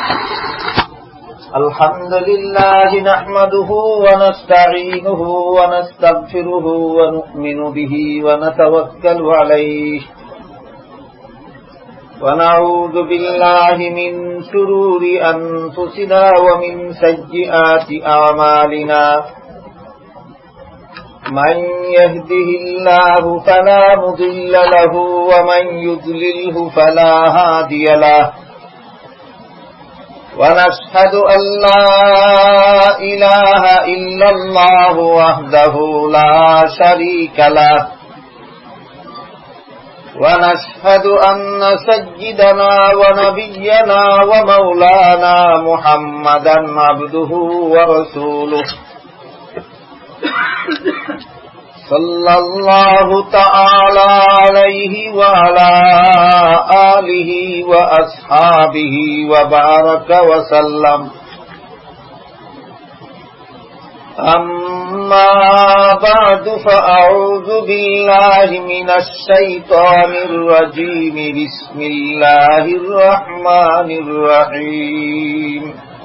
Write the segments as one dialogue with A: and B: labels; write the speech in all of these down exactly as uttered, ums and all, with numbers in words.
A: الحمد لله نحمده ونستعينه ونستغفره ونؤمن به ونتوكل عليه ونعوذ بالله من شرور أنفسنا ومن سيئات أعمالنا من يهده الله فلا مضل له ومن يضلله فلا هادي له ونشهد أن لا إله إلا الله وحده لا شريك له ونشهد أن سيدنا ونبينا ومولانا محمدا عبده ورسوله صلى الله تعالى عليه وعلى آله وأصحابه وبارك وسلم أما بعد فأعوذ بالله من الشيطان الرجيم بسم الله الرحمن الرحيم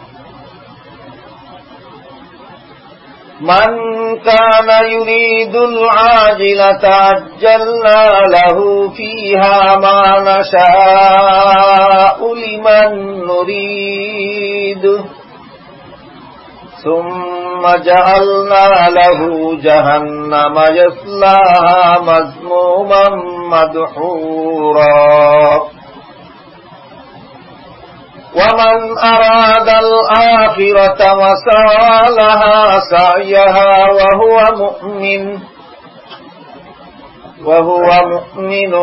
A: من كان يريد العاجلة عجلنا له فيها ما نشاء لمن نريد ثم جعلنا له جهنم يصلاها مذموما مدحورا ومن أراد الآخرة وسعى لها سعيها وهو مؤمن وهو مؤمن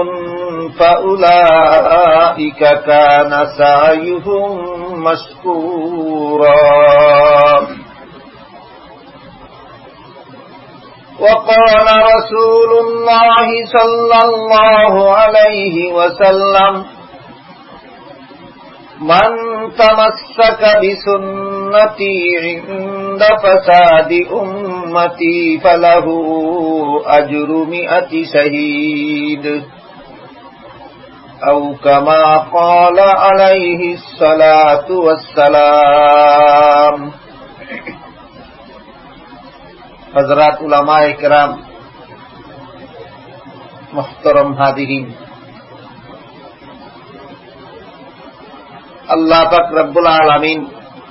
A: فأولئك كان سعيهم مشكورا وقال رسول الله صلى الله عليه وسلم من تمسك بسنتي عند فساد أمتي فله أجر مئة شهيد أو كما قال عليه الصلاة والسلام. हजरात उलमाए किराम, मुहतरम हादिरीन, আল্লাহ পাক রব্বুল আলামিন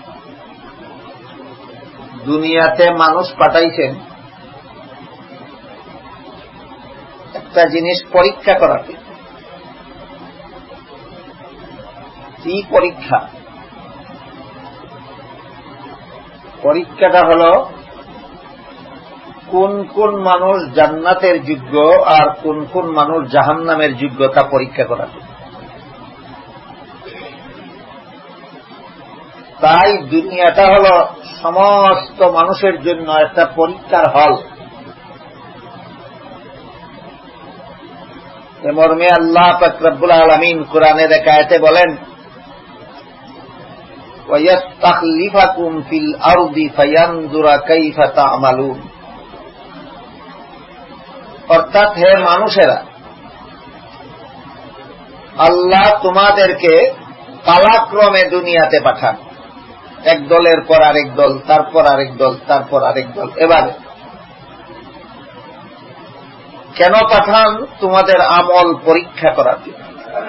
A: দুনিয়াতে মানুষ পাঠাইছেন একটা জিনিস পরীক্ষা করাতে। কি পরীক্ষা? পরীক্ষাটা হলো কোন কোন মানুষ জান্নাতের যোগ্য আর কোন কোন মানুষ জাহান্নামের যোগ্যতা পরীক্ষা করাতে। তাই দুনিয়াটা হলো সমস্ত মানুষের জন্য একটা পরীক্ষার হল। এ মর্মে আল্লাহ পাক রব্বুল আলামিন কুরআনের এক আয়াতে বলেন, ওয়ায়াস্তাখলিফাকুম ফিল আরদি ফায়ানজুরা কাইফা তা'মালুন। অর্থাৎ হে মানুষেরা, আল্লাহ তোমাদেরকে কালাক্রমে দুনিয়াতে পাঠান, এক দলের পর আরেক দল, তারপর আরেক দল, তারপর আরেক দল। এবারে কেন পাঠান? তোমাদের আমল পরীক্ষা করার জন্য।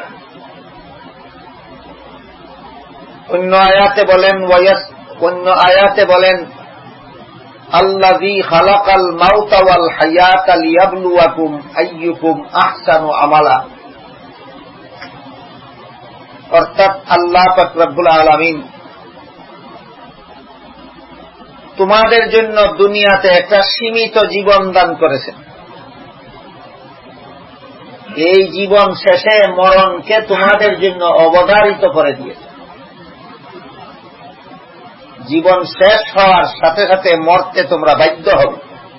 A: অন্য আয়াতে বলেন অন্য আয়াতে বলেন আল্লাযী খালাকাল মাউতা ওয়াল হায়াতা লিয়াবলুয়াকুম আইয়ুকুম আহসানু আমালা। অর্থাৎ আল্লাহ পাক রব্বুল আলামিন তোমাদের জন্য দুনিয়াতে একটা সীমিত জীবন দান করেছেন। এই জীবন শেষে মরণকে তোমাদের জন্য অবধারিত করে দিয়েছে। জীবন শেষ হওয়ার সাথে সাথে মরতে তোমরা বাধ্য হবে।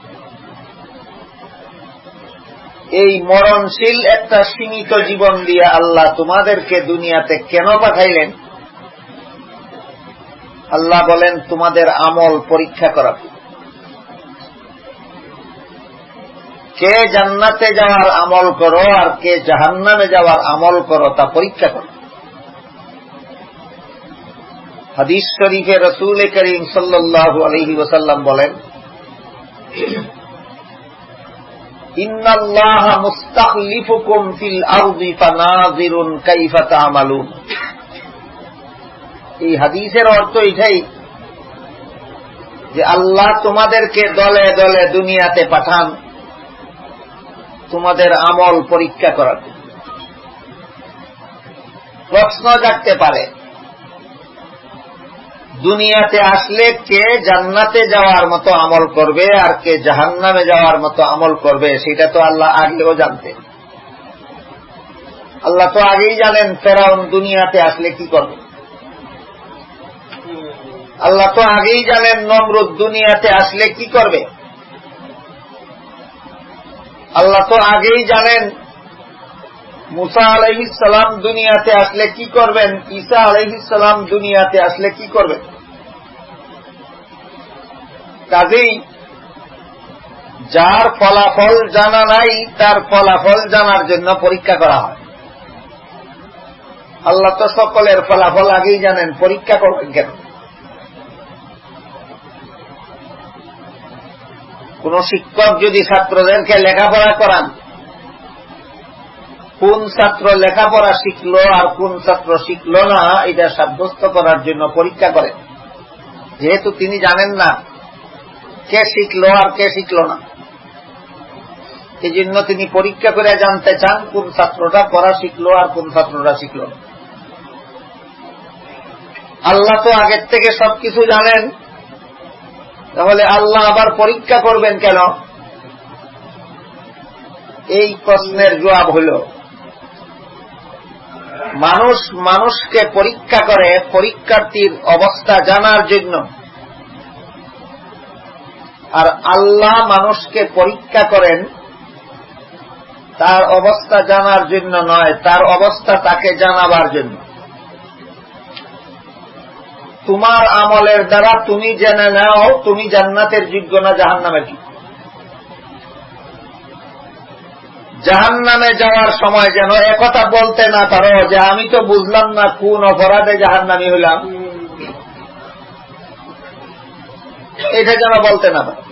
A: এই মরণশীল একটা সীমিত জীবন দিয়ে আল্লাহ তোমাদেরকে দুনিয়াতে কেন পাঠাইলেন? আল্লাহ বলেন তোমাদের আমল পরীক্ষা করা। কে জান্নাতে যাওয়ার আমল করো আর কে জাহান্নামে যাওয়ার আমল করো তা পরীক্ষা করো। হাদিস শরীফে রাসূল করিম সাল্লাল্লাহু আলাইহি ওয়াসাল্লাম বলেন, ইন্নাল্লাহা মুস্তাখলিফুকুম ফিল আরদি ফানাযিরুন কাইফা তা'মালুন। এই হাদিসের অর্থ এটাই যে আল্লাহ তোমাদেরকে দলে দলে দুনিয়াতে পাঠান তোমাদের আমল পরীক্ষা করার। প্রশ্ন জাগতে পারে, দুনিয়াতে আসলে কে জান্নাতে যাওয়ার মতো আমল করবে আর কে জাহান্নামে যাওয়ার মতো আমল করবে, সেটা তো আল্লাহ আগেও জানতেন। আল্লাহ তো আগেই জানেন ফেরাউন দুনিয়াতে আসলে কি করবে। আল্লাহ তো আগেই জানেন নমরুদ দুনিয়াতে আসলে কি করবে। আল্লাহ তো আগেই জানেন মুসা আলাইহিস সালাম দুনিয়াতে আসলে কি করবেন, ঈসা আলাইহিস সালাম দুনিয়াতে আসলে কি করবেন। কাজেই যার ফলাফল জানা নাই তার ফলাফল জানার জন্য পরীক্ষা করা হয়। আল্লাহ তো সকলের ফলাফল আগেই জানেন, পরীক্ষা করবেন কেন? কোন শিক্ষক যদি ছাত্রদেরকে লেখাপড়া করান, কোন ছাত্র লেখাপড়া শিখলো আর কোন ছাত্র শিখলো না এটা সাব্যস্ত করার জন্য পরীক্ষা করেন, যেহেতু তিনি জানেন না কে শিখলো আর কে শিখলো না। এই জন্য তিনি পরীক্ষা করে জানতে চান কোন ছাত্রটা পড়া শিখলো আর কোন ছাত্রটা শিখলো না। আল্লাহ তো আগের থেকে সবকিছু জানেন, তাহলে আল্লাহ আবার পরীক্ষা করবেন কেন? এই প্রশ্নের জবাব হল, মানুষ মানুষকে পরীক্ষা করে পরীক্ষার্থীর অবস্থা জানার জন্য, আর আল্লাহ মানুষকে পরীক্ষা করেন তার অবস্থা জানার জন্য নয়, তার অবস্থা তাকে জানাবার জন্য। তোমার আমলের দ্বারা তুমি জেনে নাও তুমি জান্নাতের যোগ্য না জাহান্নামের যোগ্য। জাহান্নামে যাওয়ার সময় যেন একথা বলতে না পারো যে আমি তো বুঝলাম না কোন অপরাধে জাহান্নামী হইলাম, এটা যেন বলতে না পারো।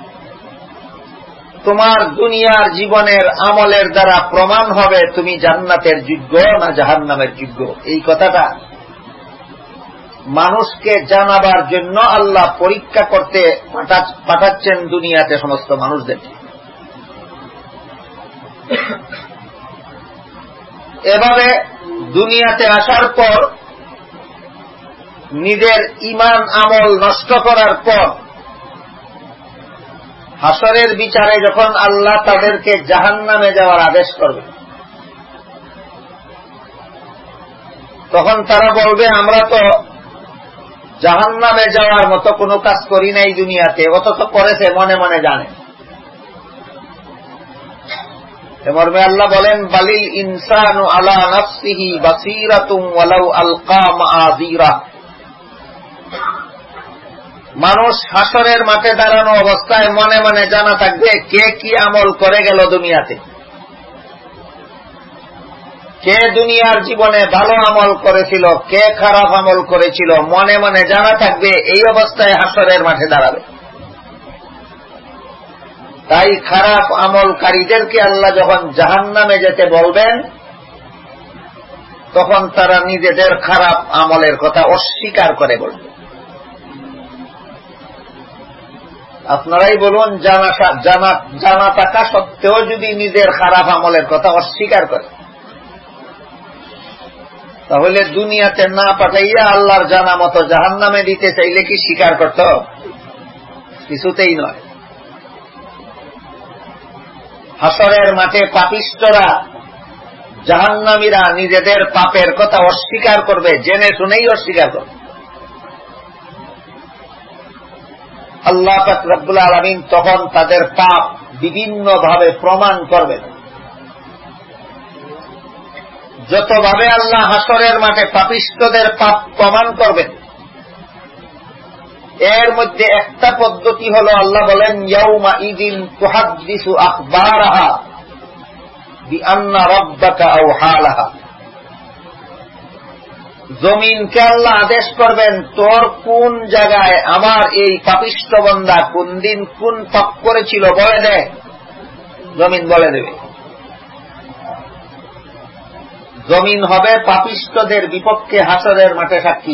A: তোমার দুনিয়ার জীবনের আমলের দ্বারা প্রমাণ হবে তুমি জান্নাতের যোগ্য না জাহান্নামের যোগ্য। এই কথাটা মানুষকে জানাবার জন্য আল্লাহ পরীক্ষা করতে পাঠাচ্ছেন দুনিয়াতে সমস্ত মানুষদেরকে। এভাবে দুনিয়াতে আসার পর নিজের ঈমান আমল নষ্ট করার পর হাসরের বিচারে যখন আল্লাহ তাদেরকে জাহান্নামে যাওয়ার আদেশ করবে, তখন তারা বলবে আমরা তো জাহান্নামে যাওয়ার মতো কোনো কাজ করি নাই দুনিয়াতে, অথচ করেছে মনে মনে জানে। মর্মে আল্লাহ বলেন, বালিল ইনসানু আলা নাফসিহি বাসীরাতুন ওয়ালাউ আলকা মাআযীরা। মানুষ হাসরের মাঠে দাঁড়ানো অবস্থায় মনে মনে জানা থাকবে কে কি আমল করে গেল দুনিয়াতে, কে দুনিয়ার জীবনে ভালো আমল করেছিল, কে খারাপ আমল করেছিল, মনে মনে জানা থাকবে। এই অবস্থায় হাসরের মাঠে দাঁড়াবে। তাই খারাপ আমলকারীদেরকে আল্লাহ যখন জাহান্নামে যেতে বলবেন, তখন তারা নিজেদের খারাপ আমলের কথা অস্বীকার করে বলবে। আপনারাই বলুন, জানা জানা জানা থাকা সত্ত্বেও যদি নিজের খারাপ আমলের কথা অস্বীকার করে, তাহলে দুনিয়াতে না পাঠাইয়া আল্লাহর জানা মতো জাহান্নামে দিতে চাইলে কি স্বীকার করত? কিছুতেই নয়। হাসরের মাঠে পাপিষ্ঠরা, জাহান্নামীরা নিজেদের পাপের কথা অস্বীকার করবে, জেনে শুনেই অস্বীকার করবে। আল্লাহ পাক রব্বুল আলামিন তখন তাদের পাপ বিভিন্ন ভাবে প্রমাণ করবেন। যতভাবে আল্লাহ হাসরের মাঠে পাপিষ্ঠদের পাপ প্রমাণ করবেন, এর মধ্যে একটা পদ্ধতি হল আল্লাহ বলেন, ইয়াউমা ইদিন তুহাদ্দিসু আখবারাহা বিআন্না রাব্বাকা আওহা লাহা। জমিনকে আল্লাহ আদেশ করবেন, তোর কোন জায়গায় আমার এই পাপিষ্ঠ বান্দা কোন দিন কোন পাপ করেছিল বলে দে। জমিন বলে দেবে। জমিন হবে পাপিষ্ঠদের বিপক্ষে হাসরের মাঠে সাক্ষী।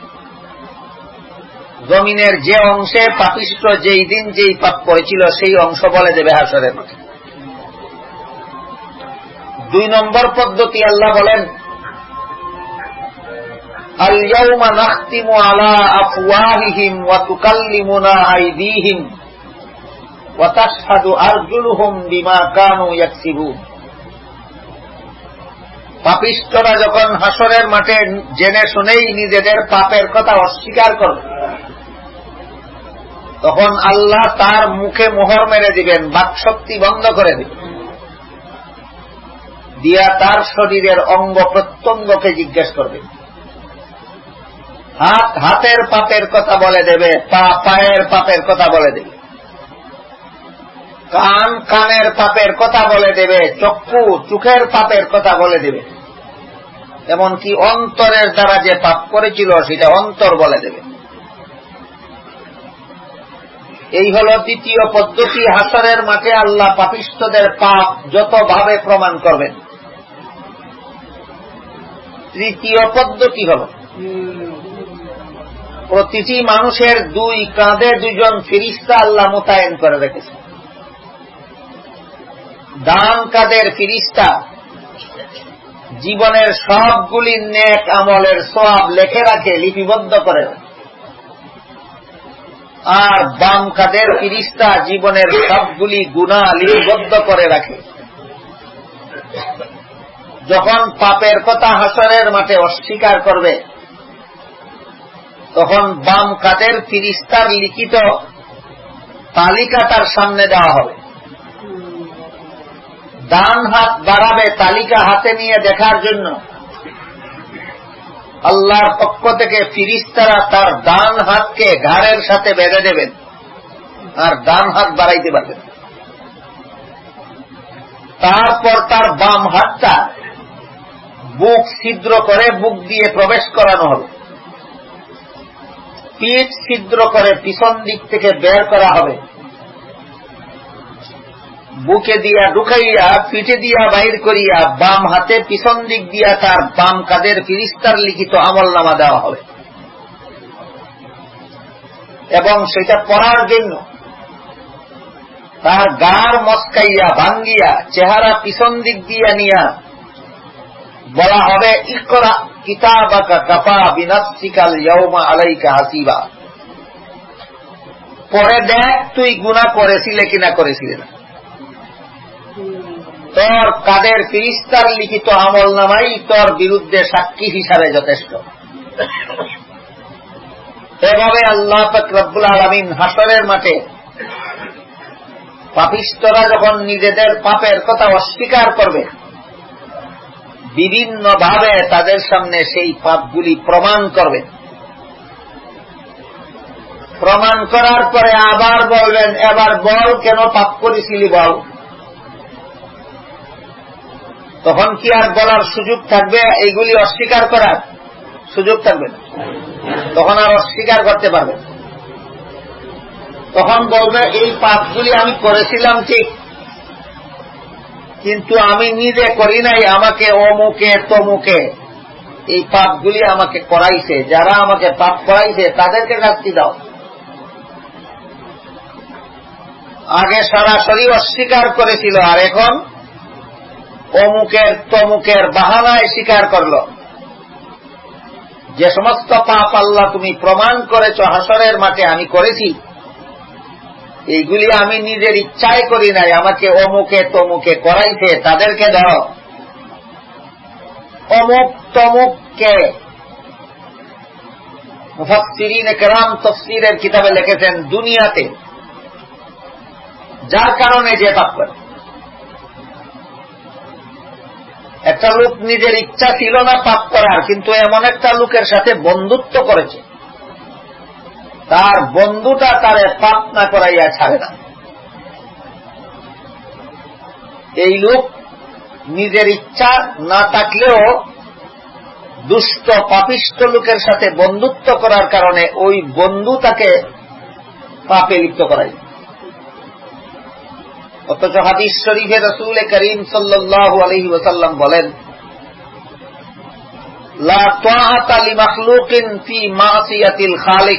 A: জমিনের যে অংশে পাপিষ্ঠ যেই দিন যেই পাপ করেছিল সেই অংশ বলে দেবে হাসরের মাঠে। দুই নম্বর পদ্ধতি আল্লাহ বলেন, আল-ইয়াওমা নাখতিমু আলা আফওয়াহিহিম ওয়া তুকাল্লিমুনা আইদিহিম ওয়া তাশহাদু আরজুলুহুম বিমা কানু ইয়াকসিবুন। পাপিষ্ঠরা যখন হাসরের মাঠে জেনে শুনেই নিজেদের পাপের কথা অস্বীকার করবে, তখন আল্লাহ তার মুখে মোহর মেরে দিবেন, বাকশক্তি বন্ধ করে দিবেন, দিয়া তার শরীরের অঙ্গ প্রত্যঙ্গকে জিজ্ঞেস করবে। হাত হাতের পাপের কথা বলে দেবে, পা পায়ের পাপের কথা বলে দেবে, কান কানের পাপের কথা বলে দেবে, চক্ষু চোখের পাপের কথা বলে দেবে, এমনকি অন্তরের দ্বারা যে পাপ করেছিল সেটা অন্তর বলে দেবে। এই হল দ্বিতীয় পদ্ধতি। হাসরের মাঠে আল্লাহ পাপিষ্ঠদের পাপ যতভাবে প্রমাণ করবেন। তৃতীয় পদ্ধতি হল, প্রতিটি মানুষের দুই কাঁধে দুজন ফিরিস্তা আল্লাহ মোতায়েন করে রেখেছে। ডান কাঁধের ফিরিস্তা জীবনের সবগুলি নেক আমলের সওয়াব লেখে রাখে, লিপিবদ্ধ করে, আর বাম কাঁধের ফিরিস্তা জীবনের সবগুলি গুনাহ লিপিবদ্ধ করে রাখে। যখন পাপের কথা হাসরের মাঠে অস্বীকার করবে, তখন বাম কাঁধের ফিরিস্তার লিখিত তালিকা তার সামনে দেওয়া হবে। ডান হাত বাড়াবে তালিকা হাতে নিয়ে দেখার জন্য। আল্লাহর পক্ষ থেকে ফিরিস্তারা তার ডান হাতকে ঘাড়ের সাথে বেঁধে দেবেন, আর ডান হাত বাড়াইতে পারবেন। তারপর তার বাম হাতটা বুক ছিদ্র করে বুক দিয়ে প্রবেশ করানো হবে, পিঠ ছিদ্র করে পিছন দিক থেকে বের করা হবে, বুকে দিয়া ঢুকাইয়া পিঠে দিয়া বাইর করিয়া বাম হাতে পিছন দিক দিয়া তার বাম কাঁধের ফিরিস্তার লিখিত আমল নামা দেওয়া হবে। এবং সেটা পড়ার জন্য তার গাড় মস্কাইয়া ভাঙ্গিয়া চেহারা পিছন দিক দিয়া নিয়া বলা হবে, ইকরা কিতাবাকা কাফা বিনাফসিকাল ইয়াওমা আলাইকা হাসিবা। পরে দেখ তুই গুনাহ করেছিলে কিনা করেছিলে না। তোর কাদের ফিরিস্তার লিখিত আমল নামাই তোর বিরুদ্ধে সাক্ষী হিসাবে যথেষ্ট। এভাবে আল্লাহ পাক রব্বুল আলামিন হাসরের মাঠে পাপিষ্ঠরা যখন নিজেদের পাপের কথা অস্বীকার করবে, বিভিন্ন ভাবে তাদের সামনে সেই পাপগুলি প্রমাণ করবে। প্রমাণ করার পরে আবার বলবেন, এবার বল কেন পাপ করেছিলি বল। তখন কি আর বলার সুযোগ থাকবে? এইগুলি অস্বীকার করার সুযোগ থাকবে না, তখন আর অস্বীকার করতে পারবে। তখন বলবে, এই পাপগুলি আমি করেছিলাম ঠিক, কিন্তু আমি নিজে করি নাই, আমাকে অমুকে তমুকে এই পাপগুলি আমাকে করাইছে। যারা আমাকে পাপ করাইছে তাদেরকে শাস্তি দাও। আগে সরাসরি অস্বীকার করেছিল, আর এখন অমুকের তমুকের বাহানায় স্বীকার করল। যে সমস্ত পাপ আল্লাহ তুমি প্রমাণ করেছ হাসরের মাঠে আমি করেছি, এইগুলি আমি নিজের ইচ্ছায় করি নাই, আমাকে অমুকে তমুকে করাইছে, তাদেরকে দাও। অমুক তমুককে মুফাসসিরিনে কেরাম তাফসীরের কিতাবে লিখেছেন দুনিয়াতে যার কারণে যে পাপ করে। একটা লোক নিজের ইচ্ছা ছিল না পাপ করার, কিন্তু এমন একটা লোকের সাথে বন্ধুত্ব করেছে, তার বন্ধুটা তারে পাপ না করাইয়া ছাড়ে না। এই লোক নিজের ইচ্ছা না থাকলেও দুষ্ট পাপিষ্ঠ লোকের সাথে বন্ধুত্ব করার কারণে ওই বন্ধু তাকে পাপে লিপ্ত করায়। অথচ হাদিস শরীফে রাসূল করিম সাল্লাল্লাহু আলাইহি ওয়াসাল্লাম বলেন, লা তাআতা লিমাখলুকিন ফি মাসিয়াতিল খালিক।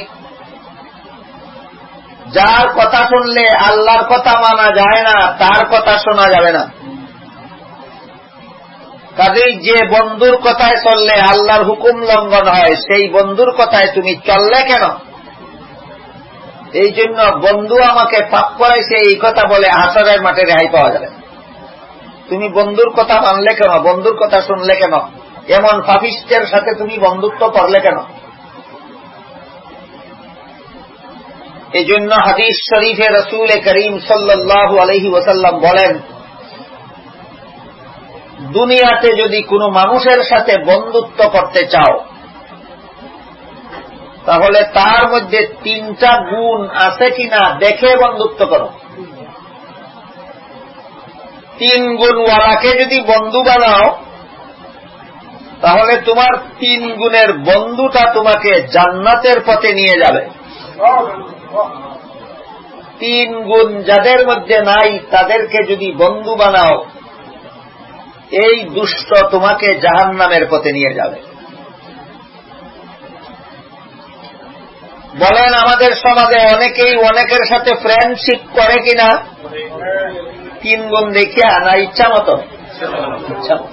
A: যার কথা শুনলে আল্লাহর কথা মানা যায় না, তার কথা শোনা যাবে না। কাজেই যে বন্ধুর কথায় চললে আল্লাহর হুকুম লঙ্ঘন হয়, সেই বন্ধুর কথায় তুমি চললে কেন? এই জন্য বন্ধু আমাকে পাপ করাইছে এই কথা বলে হাসরের মাঠে রেহাই পাওয়া যাবে। তুমি বন্ধুর কথা মানলে কেন? বন্ধুর কথা শুনলে কেন? এমন পাপিষ্ঠের সাথে তুমি বন্ধুত্ব করলে কেন? এই জন্য হাদিস শরীফে রাসূল করিম সাল্লাল্লাহু আলাইহি ওয়াসাল্লাম বলেন, দুনিয়াতে যদি কোনো মানুষের সাথে বন্ধুত্ব করতে চাও, তাহলে তার মধ্যে তিনটা গুণ আছে কিনা দেখে বন্ধুত্ব করো। তিন গুণওয়ালাকে যদি বন্ধু বানাও, তাহলে তোমার তিন গুণের বন্ধুটা তোমাকে জান্নাতের পথে নিয়ে যাবে। তিন গুণ যাদের মধ্যে নাই তাদেরকে যদি বন্ধু বানাও, এই দুষ্ট তোমাকে জাহান্নামের পথে নিয়ে যাবে। বলেন, আমাদের সমাজে অনেকেই অনেকের সাথে ফ্রেন্ডশিপ করে কিনা? তিন গুণ দেখিয়া না ইচ্ছা মতো? ইচ্ছা মতো।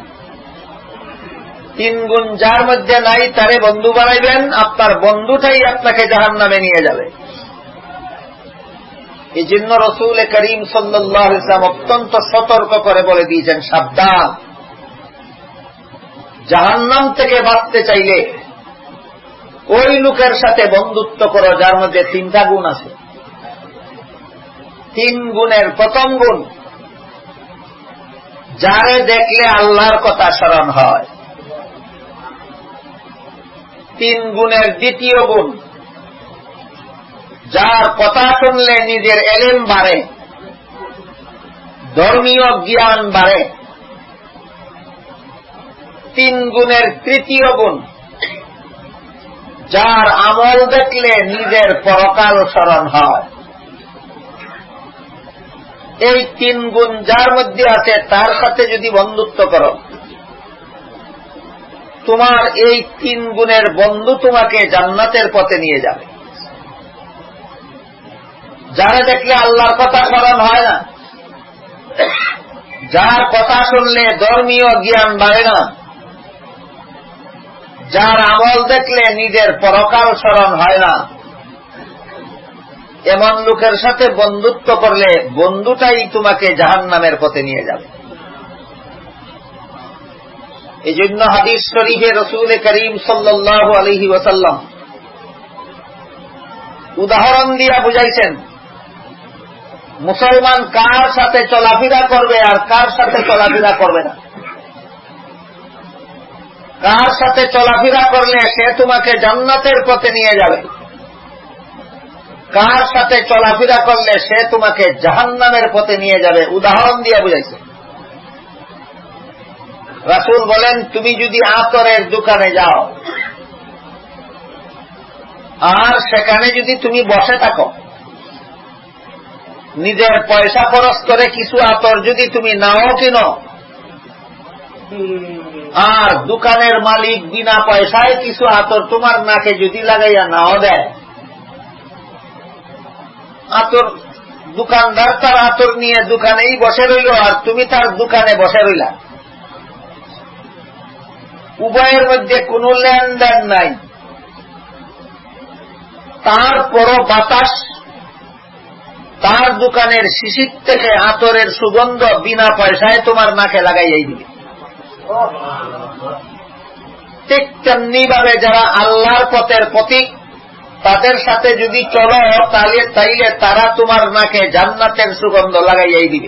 A: তিন গুণ যার মধ্যে নাই তারে বন্ধু বানাইবেন, আপনার বন্ধুটাই আপনাকে জাহান্নামে নিয়ে যাবে। এই জন্য রাসূল করিম সাল্লাল্লাহু আলাইহি ওয়াসাল্লাম অত্যন্ত সতর্ক করে বলে দিয়েছেন, সাবধান, জাহান্নাম থেকে বাঁচতে চাইলে ওই লোকের সাথে বন্ধুত্ব করো যার মধ্যে তিনটা গুণ আছে। তিন গুণের প্রথম গুণ, যারে দেখলে আল্লাহর কথা স্মরণ হয়। তিন গুণের দ্বিতীয় গুণ, যার কথা শুনলে নিজের এলেম বাড়ে, ধর্মীয় জ্ঞান বাড়ে। তিন গুণের তৃতীয় গুণ, যার আমল দেখলে নিজের পরকাল স্মরণ হয়। এই তিন গুণ যার মধ্যে আছে তার সাথে যদি বন্ধুত্ব করো, তোমার এই তিন গুণের বন্ধু তোমাকে জান্নাতের পথে নিয়ে যাবে। যারা দেখলে আল্লাহর কথা স্মরণ হয় না, যার কথা শুনলে ধর্মীয় জ্ঞান বাড়ে না, যার আমল দেখলে নিজের পরকাল স্মরণ হয় না, এমন লোকের সাথে বন্ধুত্ব করলে বন্ধুটাই তোমাকে জাহান্নামের পথে নিয়ে যাবে। এই জন্য হাদিস শরীফে রাসূল করিম সাল্লাল্লাহু আলাইহি ওয়াসাল্লাম উদাহরণ দিয়া বুঝাইছেন, মুসলমান কার সাথে চলাফেরা করবে আর কার সাথে চলাফেরা করবে না। কার সাথে চলাফেরা করলে সে তোমাকে জান্নাতের পথে নিয়ে যাবে, কার সাথে চলাফেরা করলে সে তোমাকে জাহান্নামের পথে নিয়ে যাবে, উদাহরণ দিয়ে বুঝাইছে। রাসূল বলেন, তুমি যদি আতরের দোকানে যাও আর সেখানে যদি তুমি বসে থাকো, নিজের পয়সা খরচ করে কিছু আতর যদি তুমি নাও কিনো, আর দোকানের মালিক বিনা পয়সায় কিছু আতর তোমার নাকে যদি লাগাইয়া নাও দেয়, আতর দোকানদার তার আতর নিয়ে দোকানেই বসে রইল আর তুমি তার দোকানে বসে রইলা, উভয়ের মধ্যে কোনো লেনদেন নাই। তারপরও বাতাস তার দোকানের শিশির থেকে আতরের সুগন্ধ বিনা পয়সায় তোমার নাকে লাগাইয়াই দিবে। ঠিক তেমনি ভাবে যারা আল্লাহর পথের প্রতীক, তাদের সাথে যদি চলো তাহলে তাইলে তারা তোমার নাকে জান্নাতের সুগন্ধ লাগাইয়াই দিবে।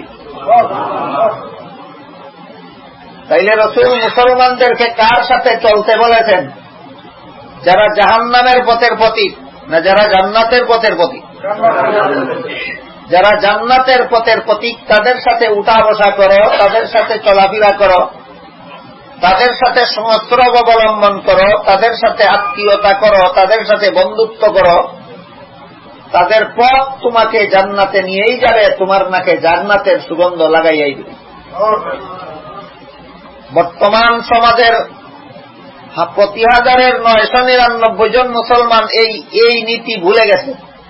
A: তাইলে রাসূল মুসলমানদেরকে কার সাথে চলতে বলেছেন? যারা জাহান্নামের পথের প্রতীক না যারা জান্নাতের পথের প্রতীক? যারা জান্নাতের পথের প্রতীক তাদের সাথে উঠা বসা করো, তাদের সাথে চলাফেরা করো, তাদের সাথে সংস্রব অবলম্বন করো, তাদের সাথে আত্মীয়তা করো, তাদের সাথে বন্ধুত্ব করো, তাদের পথ তোমাকে জান্নাতে নিয়েই যাবে, তোমার নাকে জান্নাতের সুগন্ধ লাগাইয়াই দিবে। বর্তমান সমাজের প্রতি হাজারের নয়শো নিরানব্বই জন মুসলমান এই এই নীতি ভুলে গেছে।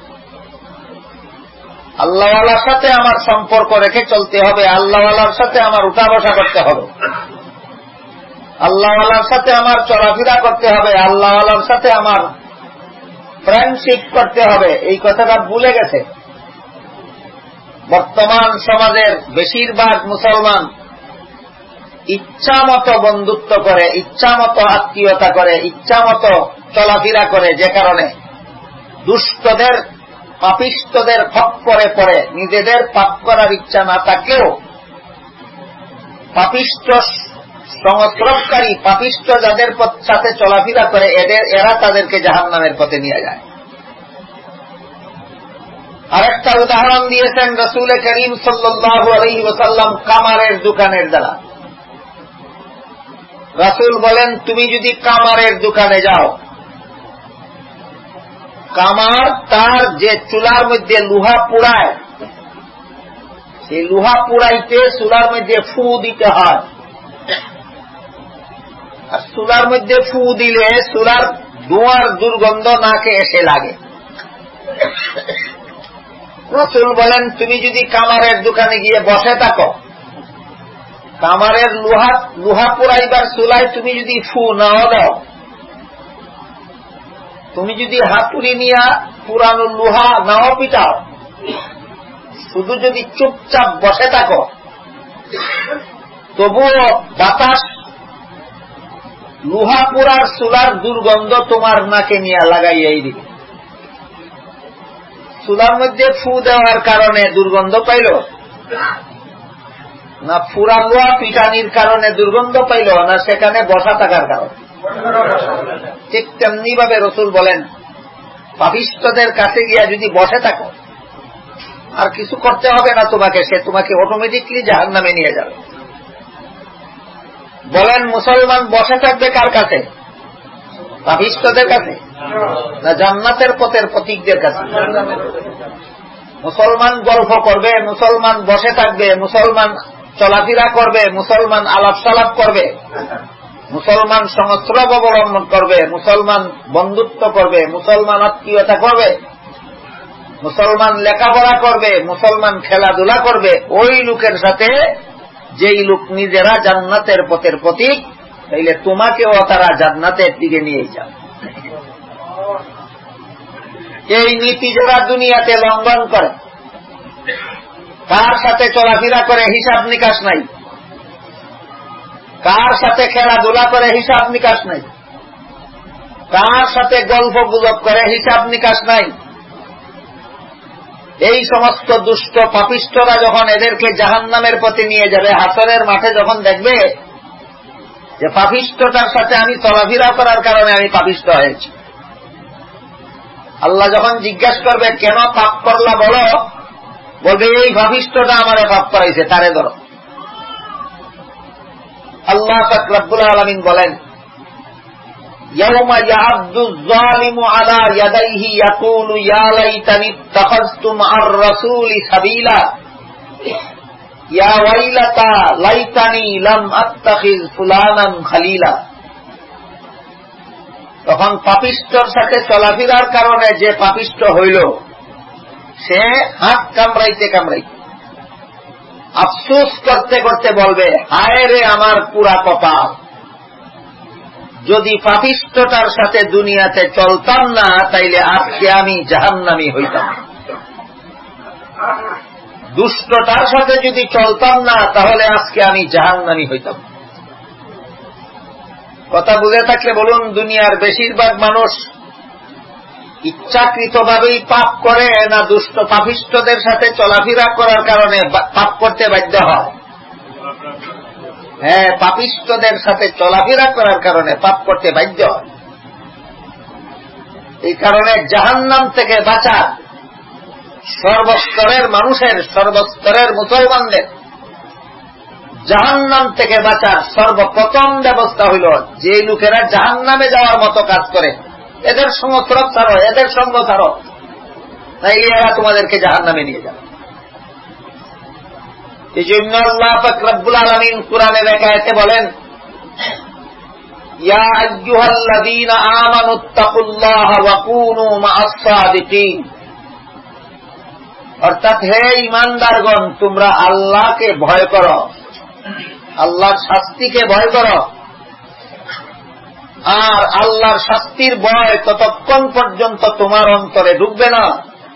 A: আল্লাহওয়ালার সাথে আমার সম্পর্ক রেখে চলতে হবে, আল্লাহওয়ালার সাথে আমার উঠা বসা করতে হবে, আল্লাহওয়ালার সাথে আমার চলাফেরা করতে হবে, আল্লাহওয়ালার সাথে আমার ফ্রেন্ডশিপ করতে হবে, এই কথাটা ভুলে গেছে। বর্তমান সমাজের বেশিরভাগ মুসলমান ইচ্ছা মতো বন্ধুত্ব করে, ইচ্ছা মতো আত্মীয়তা করে, ইচ্ছা মতো চলাফেরা করে, যে কারণে দুষ্টদের পাপিষ্টদের খপ্পরে পড়ে নিজেদের পাপ করার ইচ্ছা না থাকলেও পাপিষ্ট সংস্রবকারী পাপিষ্ট যাদের সাথে চলাফেরা করে এদের এরা তাদেরকে জাহান্নামের পথে নিয়ে যায়। আরেকটা উদাহরণ দিয়েছেন রাসূল করিম সাল্লাল্লাহু আলাইহি ওয়াসাল্লাম কামারের দোকানের দ্বারা। রাসূল বলেন, তুমি যদি কামারের দোকানে যাও, কামার তার যে চুলার মধ্যে লোহা পুড়ায়, সেই লোহা পুড়াইতে চুলার মধ্যে ফু দিতে হয়, আর চুলার মধ্যে ফু দিলে চুলার ধোঁয়ার দুর্গন্ধ নাকে এসে লাগে। রাসূল বলেন, তুমি যদি কামারের দোকানে গিয়ে বসে থাকো, কামারের লোহা লোহা পুড়াইবার চুলায় তুমি যদি ফু নাও দাও, তুমি যদি হাতুড়ি নিয়া পুরানো লোহা নাও পিটাও, শুধু যদি চুপচাপ বসে থাকো, তবুও বাতাস লোহা পুরার চুলার দুর্গন্ধ তোমার নাকে নিয়ে লাগাইয়াই দিবে। চুলার মধ্যে ফু দেওয়ার কারণে দুর্গন্ধ পাইল না, পুরা লোহা পিটানির কারণে দুর্গন্ধ পাইল না, সেখানে বসা থাকার কারণে? ঠিক তেমনি ভাবে রাসূল বলেন, পাপিষ্টদের কাছে গিয়া যদি বসে থাকো, আর কিছু করতে হবে না তোমাকে, সে তোমাকে অটোমেটিকলি জাহান্নামে নিয়ে যাবে। বলেন, মুসলমান বসে থাকবে কার কাছে? পাপিষ্টদের কাছে না জান্নাতের পথের প্রতীকদের কাছে? মুসলমান গল্প করবে, মুসলমান বসে থাকবে, মুসলমান চলাফেরা করবে, মুসলমান আলাপ সালাপ করবে, মুসলমান সংস্রব অবলম্বন করবে, মুসলমান বন্ধুত্ব করবে, মুসলমান আত্মীয়তা করবে, মুসলমান লেখাপড়া করবে, মুসলমান খেলাধুলা করবে, ওই লোকের সাথে যেই লোক নিজেরা জান্নাতের পথের প্রতীক, তাইলে তোমাকেও তারা জান্নাতের দিকে নিয়ে যাবে। এই নীতি যারা দুনিয়াতে লঙ্ঘন করে, কার সাথে চলাফেরা করে হিসাব নিকাশ নাই, কার সাথে খেলাধুলা করে হিসাব নিকাশ নাই, কার সাথে গল্প গুজব করে হিসাব নিকাশ নাই, এই সমস্ত দুষ্ট পাপিষ্টরা যখন এদেরকে জাহান্নামের পথে নিয়ে যাবে, হাসরের মাঠে যখন দেখবে যে পাপিষ্টটার সাথে আমি চলাফেরা করার কারণে আমি পাপিষ্ট হয়েছি, আল্লাহ যখন জিজ্ঞাসা করবে কেন পাপ করলা বলো, বলবে এই পাপিষ্টটা আমারে পাপ করাইছে, তারে ধরো। আল্লাহ পাক রব্বুল আলামিন বলেন, ইয়াউমা ইয়া'আবদু যালিমু আলা ইয়াদাইহি ইয়াকুলু ইয়া লাইতানি ইত্তাখাযতু মা'আর রাসূলি সাবিলা ইয়া ওয়াইলাতা লাইতানি লাম আত্তাখিয ফুলানান খালিলা। তখন পাপিষ্টর সাথে চলাফেরার কারণে যে পাপিষ্ট হইল, সে হাত কামড়াইতে কামড়াইতে আফসোস করতে করতে বলবে, হায় রে আমার পুরা কপাল, যদি পাপিষ্টটার সাথে দুনিয়াতে চলতাম না তাইলে আজকে আমি জাহান্নামী হইতাম, দুষ্টটার সাথে যদি চলতাম না তাহলে আজকে আমি জাহান্নামী হইতাম। কথা বুঝে থাকলে বলুন, দুনিয়ার বেশিরভাগ মানুষ ইচ্ছাকৃতভাবেই পাপ করে না দুষ্ট পাপিষ্টদের সাথে চলাফেরা করার কারণে পাপ করতে বাধ্য হয়? হ্যাঁ, পাপিষ্টদের সাথে চলাফেরা করার কারণে পাপ করতে বাধ্য হয়। এই কারণে জাহান্নাম থেকে বাঁচা সর্বস্তরের মানুষের, সর্বস্তরের মুসলমানদের জাহান্নাম থেকে বাঁচার সর্বপ্রথম ব্যবস্থা হইল যে লোকেরা জাহান্নামে যাওয়ার মতো কাজ করে এদের সমস্রব ছাড়ো, এদের সঙ্গ ছাড়ো, তাইলে এরা তোমাদেরকে জাহান্নামে নিয়ে যাবে। এই জন্য আল্লাহ পাক রব্বুল আলামিন কুরআনের এক আয়াতে বলেন, ইয়া আইয়ুহাল্লাযীনা আমানুত্তাকুল্লাহা ওয়া কুনু মা'আস সাদিকিন, অর্থাৎ হে ঈমানদারগণ, তোমরা আল্লাহকে ভয় করো, আল্লাহর শাস্তিকে ভয় করো। আর আল্লাহর শাস্তির ভয় ততক্ষণ পর্যন্ত তোমার অন্তরে ঢুকবে না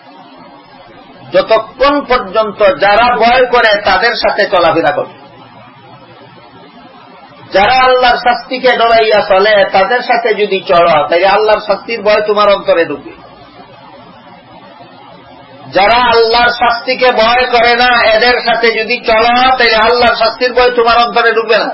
A: যতক্ষণ পর্যন্ত যারা ভয় করে তাদের সাথে চলাফেরা করবে। যারা আল্লাহর শাস্তিকে ডরাইয়া চলে তাদের সাথে যদি চলো তাই আল্লাহর শাস্তির ভয় তোমার অন্তরে ঢুকবে। যারা আল্লাহর শাস্তিকে ভয় করে না এদের সাথে যদি চলো তাই আল্লাহর শাস্তির ভয় তোমার অন্তরে ঢুকবে না।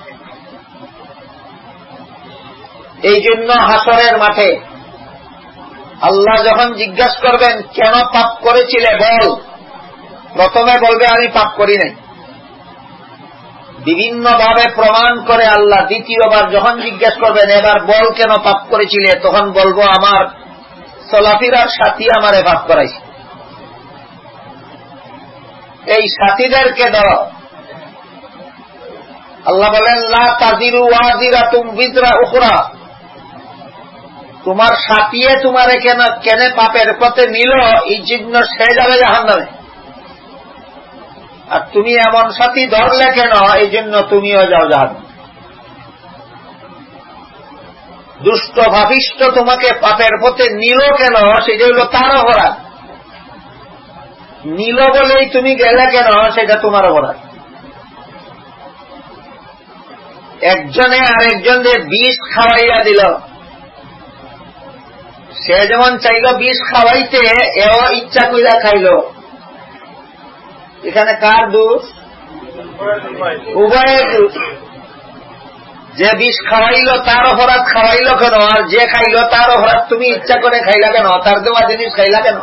A: এই জন্য হাসরের মাঠে আল্লাহ যখন জিজ্ঞাসা করবেন কেন পাপ করেছিলে বল, প্রথমে বলবে আমি পাপ করি নাই। বিভিন্ন ভাবে প্রমাণ করে আল্লাহ দ্বিতীয়বার যখন জিজ্ঞাসা করবেন এবার বল কেন পাপ করেছিলে, তখন বলবো আমার চলাফেরার সাথী আমারে পাপ করাইছে। এই সাথীদেরকে ধরো। আল্লাহ বলেন লা তাজিরু ওয়াজিরাতুম বিজরা উখরা, তোমার সাথীয়ে তোমারে কেন কেন পাপের পথে নিল এই জন্য সে যাবে জাহান্নামে, আর তুমি এমন সাথী ধরলে কেন এই জন্য তুমিও যাও জাহান্নামে। দুষ্ট ভাবিষ্ট তোমাকে পাপের পথে নিল কেন সেটা হল তার অপরাধ, নিল বলেই তুমি গেলে কেন সেটা তোমার অপরাধ। একজনে আরেকজনকে বিষ খাওয়াইয়া দিল, সে যেমন চাইল বিষ খাওয়াইতে এও ইচ্ছা কইরা খাইল, এখানে কার দোষ? উভয়ের দোষ। যে বিষ খাওয়াইল তার অপরাধ খাওয়াইল কেন, আর যে খাইল তার অপরাধ তুমি ইচ্ছা করে খাইলা কেন, তার দেওয়া জিনিস খাইলা কেন।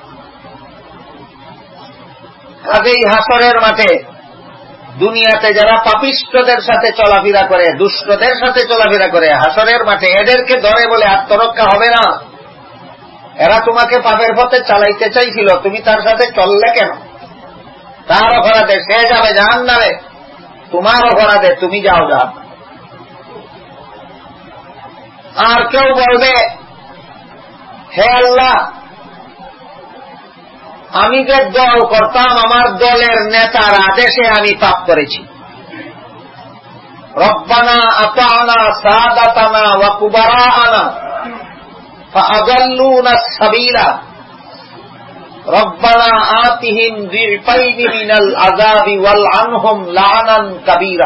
A: কাজেই হাসরের মাঠে দুনিয়াতে যারা পাপিষ্ঠদের সাথে চলাফেরা করে, দুষ্টদের সাথে চলাফেরা করে, হাসরের মাঠে এদেরকে ধরে বলে আত্মরক্ষা হবে না। এরা তোমাকে পাপের পথে চালাইতে চাইছিল, তুমি তার সাথে চললে কেন? তার অপরাধে সে যাবে জাহান্নামে, তোমার অপরাধে তুমি যাও জাহান্নামে। আর কেউ বলবে হে আল্লাহ, আমি যে দল করতাম আমার দলের নেতার আদেশে আমি পাপ করেছি। রব্বানা আতানা সাদাতানা ওয়া কুবারাআনা ফাআযাল্লুনা সাবিলা রব্বানা আতিহিম যিফাইনি মিনাল আযাবি ওয়াল আনহুম লা'নান কাবীরা।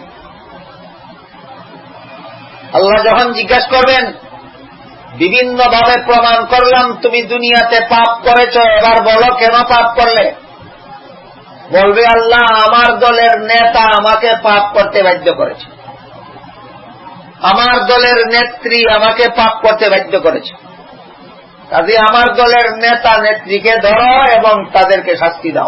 A: আল্লাহ যখন জিজ্ঞাসা করবেন বিভিন্ন ভাবে প্রমাণ করলাম তুমি দুনিয়াতে পাপ করেছ, এবার বলো কেন পাপ করলে? বলবে আল্লাহ আমার দলের নেতা আমাকে পাপ করতে বাধ্য করেছে, আমার দলের নেত্রী আমাকে পাপ করতে বাধ্য করেছে। কাজে আমার দলের নেতা নেত্রীকে ধরো এবং তাদেরকে শাস্তি দাও।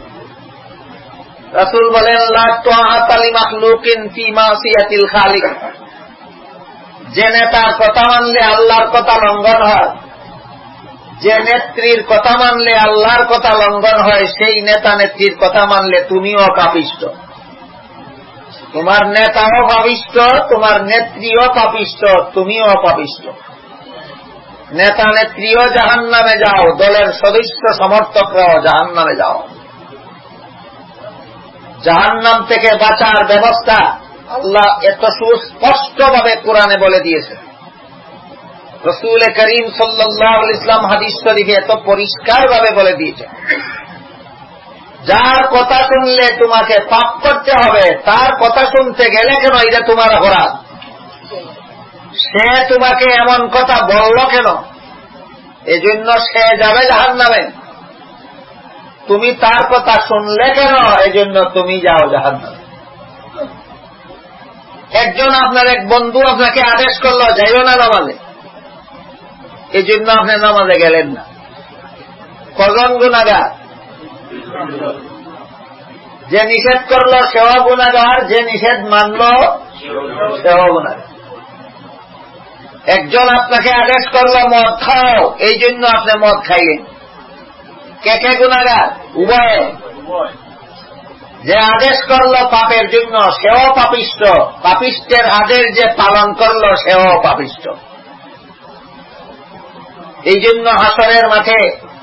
A: রাসূল বলেন লা তাআতা লিমাখলুকিন ফি মাসিয়াতিল খালিক, যে নেতার কথা মানলে আল্লাহর কথা লঙ্ঘন হয়, যে নেত্রীর কথা মানলে আল্লাহর কথা লঙ্ঘন হয়, সেই নেতা নেত্রীর কথা মানলে তুমিও পাপিষ্ঠ, তোমার নেতাও পাপিষ্ঠ, তোমার নেত্রীও পাপিষ্ঠ, তুমিও পাপিষ্ঠ। নেতা নেত্রীও জাহান্নামে যাও, দলের সদস্য সমর্থকরাও জাহান্নামে যাও। জাহান্নাম থেকে বাঁচার ব্যবস্থা আল্লাহ এত সুস্পষ্ট ভাবে কোরআনে বলে দিয়েছে। রাসূল করিম সাল্লাল্লাহু আলাইহি ওয়াসাল্লাম হাদিস শরীফে এত পরিষ্কার ভাবে বলে দিয়েছে, যার কথা শুনলে তোমাকে পাপ করতে হবে তার কথা শুনতে গেলে কেন এটা তোমার অপরাধ। সে তোমাকে এমন কথা বলল কেন, এজন্য সে যাবে জাহান্নামে। তুমি তার কথা শুনলে কেন, এজন্য তুমি যাও জাহান্নামে। একজন আপনার এক বন্ধু আপনাকে আদেশ করলো যাইও না নামাজে, এই জন্য আপনি নামাজে গেলেন না। কজন গুনাহগার? যে নিষেধ করল সেও গুনাহগার, যে নিষেধ মানল সেও গুনাহগার। একজন আপনাকে আদেশ করল মদ খাও, এই জন্য আপনি মদ খাইলেন, কে কে গুনাহগার? উভয়। যে আদেশ করল পাপের জন্য সেও পাপিষ্ঠ, পাপিষ্টের আদেশ যে পালন করল সেও পাপিষ্ঠ। এই জন্য হাসরের মাঠে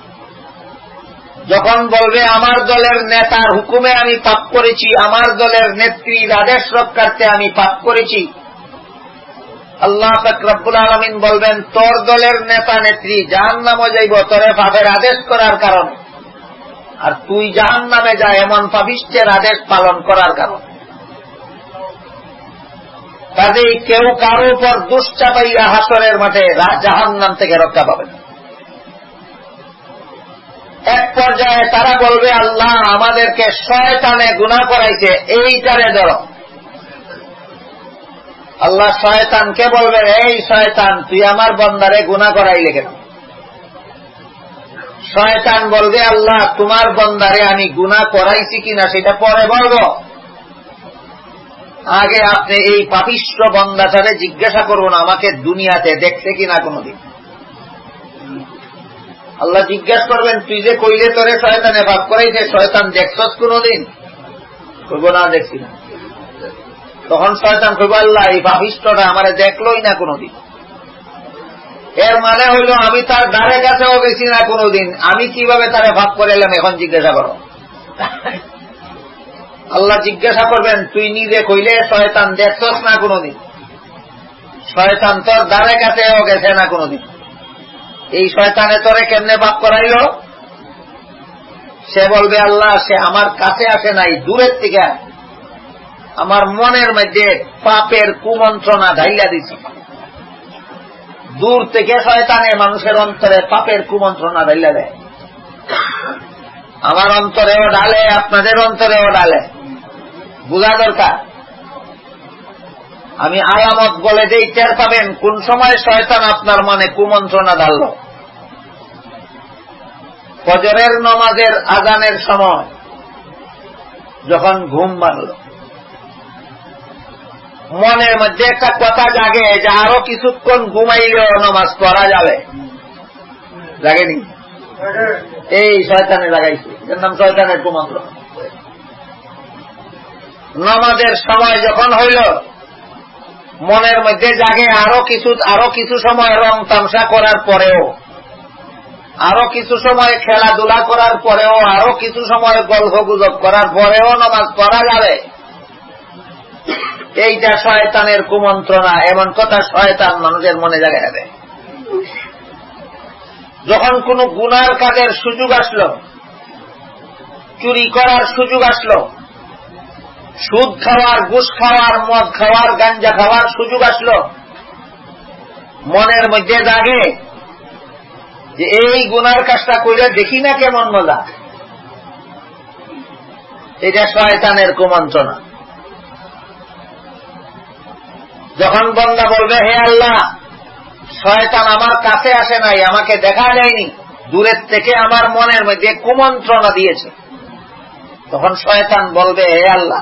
A: যখন বলবে আমার দলের নেতার হুকুমে আমি পাপ করেছি, আমার দলের নেত্রীর আদেশ রক্ষার্থে আমি পাপ করেছি, আল্লাহ পাক রব্বুল আলামিন বলবেন তোর দলের নেতা নেত্রী জাহান্নামে যাইব তোরে পাপের আদেশ করার কারণে, আর তুই জাহান্নামে যা এমন পাপিষ্টের আদেশ পালন করার কারণে। কাজেই কেউ কারো উপর দোষ চাপাইয়া হাসরের মাঠে জাহান্নাম থেকে রক্ষা পাবে না। এক পর্যায়ে তারা বলবে আল্লাহ আমাদেরকে শয়তানে গুনাহ করাইছে, এইটারে ধরো। আল্লাহ শয়তানকে বলবে এই শয়তান তুই আমার বান্দারে গুনাহ করাইলে কেন? শয়তান বলবে আল্লাহ তোমার বান্দারে আমি গুনাহ করাইছি কিনা সেটা পরে বলবো, আগে আপনি এই পাপিষ্ঠ বান্দাটারে জিজ্ঞাসা করুন আমাকে দুনিয়াতে দেখছে কিনা কোনদিন। আল্লাহ জিজ্ঞাসা করবেন তুই যে কইলে তোরে শয়তানে পাপ করাইছে, শয়তান দেখছস কোনদিন? কইব না দেখছি না। তখন শয়তান কইব আল্লাহ এই পাপিষ্ঠটা আমারে দেখলোই না কোনদিন। এর মানে হইল আমি তার দ্বারে কাছেও গেছি না কোনদিন, আমি কিভাবে তারে পাপ করে এলাম এখন জিজ্ঞাসা করো। আল্লাহ জিজ্ঞাসা করবেন তুই নিজে কইলে শয়তান দেখছস না কোনদিন, শয়তান তোর দ্বারে কাছেও গেছে না কোনদিন, এই শয়তানে তোরে কেমনে পাপ করাইল? সে বলবে আল্লাহ সে আমার কাছে আসে নাই, দূরের থেকে আমার মনের মধ্যে পাপের কুমন্ত্রণা ঢাইলা দিছি। দূর থেকে শয়তানে মানুষের অন্তরে পাপের কুমন্ত্রণা ঢাইলা দেয়, আমার অন্তরেও ডালে আপনাদের অন্তরেও ডালে। বুঝা দরকার। আমি আলামত বলে দেই, টের পাবেন কোন সময় শয়তান আপনার মনে কুমন্ত্রণা ঢালল। ফজরের নামাজের আযানের সময় যখন ঘুম ভাঙল, মনের মধ্যে একটা কথা জাগে যে আরো কিছুক্ষণ ঘুমাইলেও নামাজ পড়া যাবে, জাগেনি? এই শয়তানে লাগাইছে, এর নাম শয়তানের কুমন্ত্রণা। নামাজের সময় যখন হইল মনের মধ্যে জাগে আরো কিছু আরো কিছু সময় রং তামসা করার পরেও, আরো কিছু সময় খেলাধুলা করার পরেও, আরো কিছু সময় গল্প গুজব করার পরেও নামাজ পড়া যাবে, এইটা শয়তানের কুমন্ত্রণা। এমন কথা শয়তান মানুষের মনে জাগে যাবে। যখন কোন গুনার কাজের সুযোগ আসলো, চুরি করার সুযোগ আসলো, সুদ খাওয়ার, ঘুষ খাওয়ার, মদ খাওয়ার, গাঞ্জা খাওয়ার সুযোগ আসলো, মনের মধ্যে জাগে যে এই গুনার কাজটা কইলে দেখি না কেমন মজা, এটা শয়তানের কুমন্ত্রণা। যখন বান্দা বলবে হে আল্লাহ শয়তান আমার কাছে আসে নাই, আমাকে দেখা যায়নি, দূরের থেকে আমার মনের মধ্যে কুমন্ত্রণা দিয়েছে, তখন শয়তান বলবে হে আল্লাহ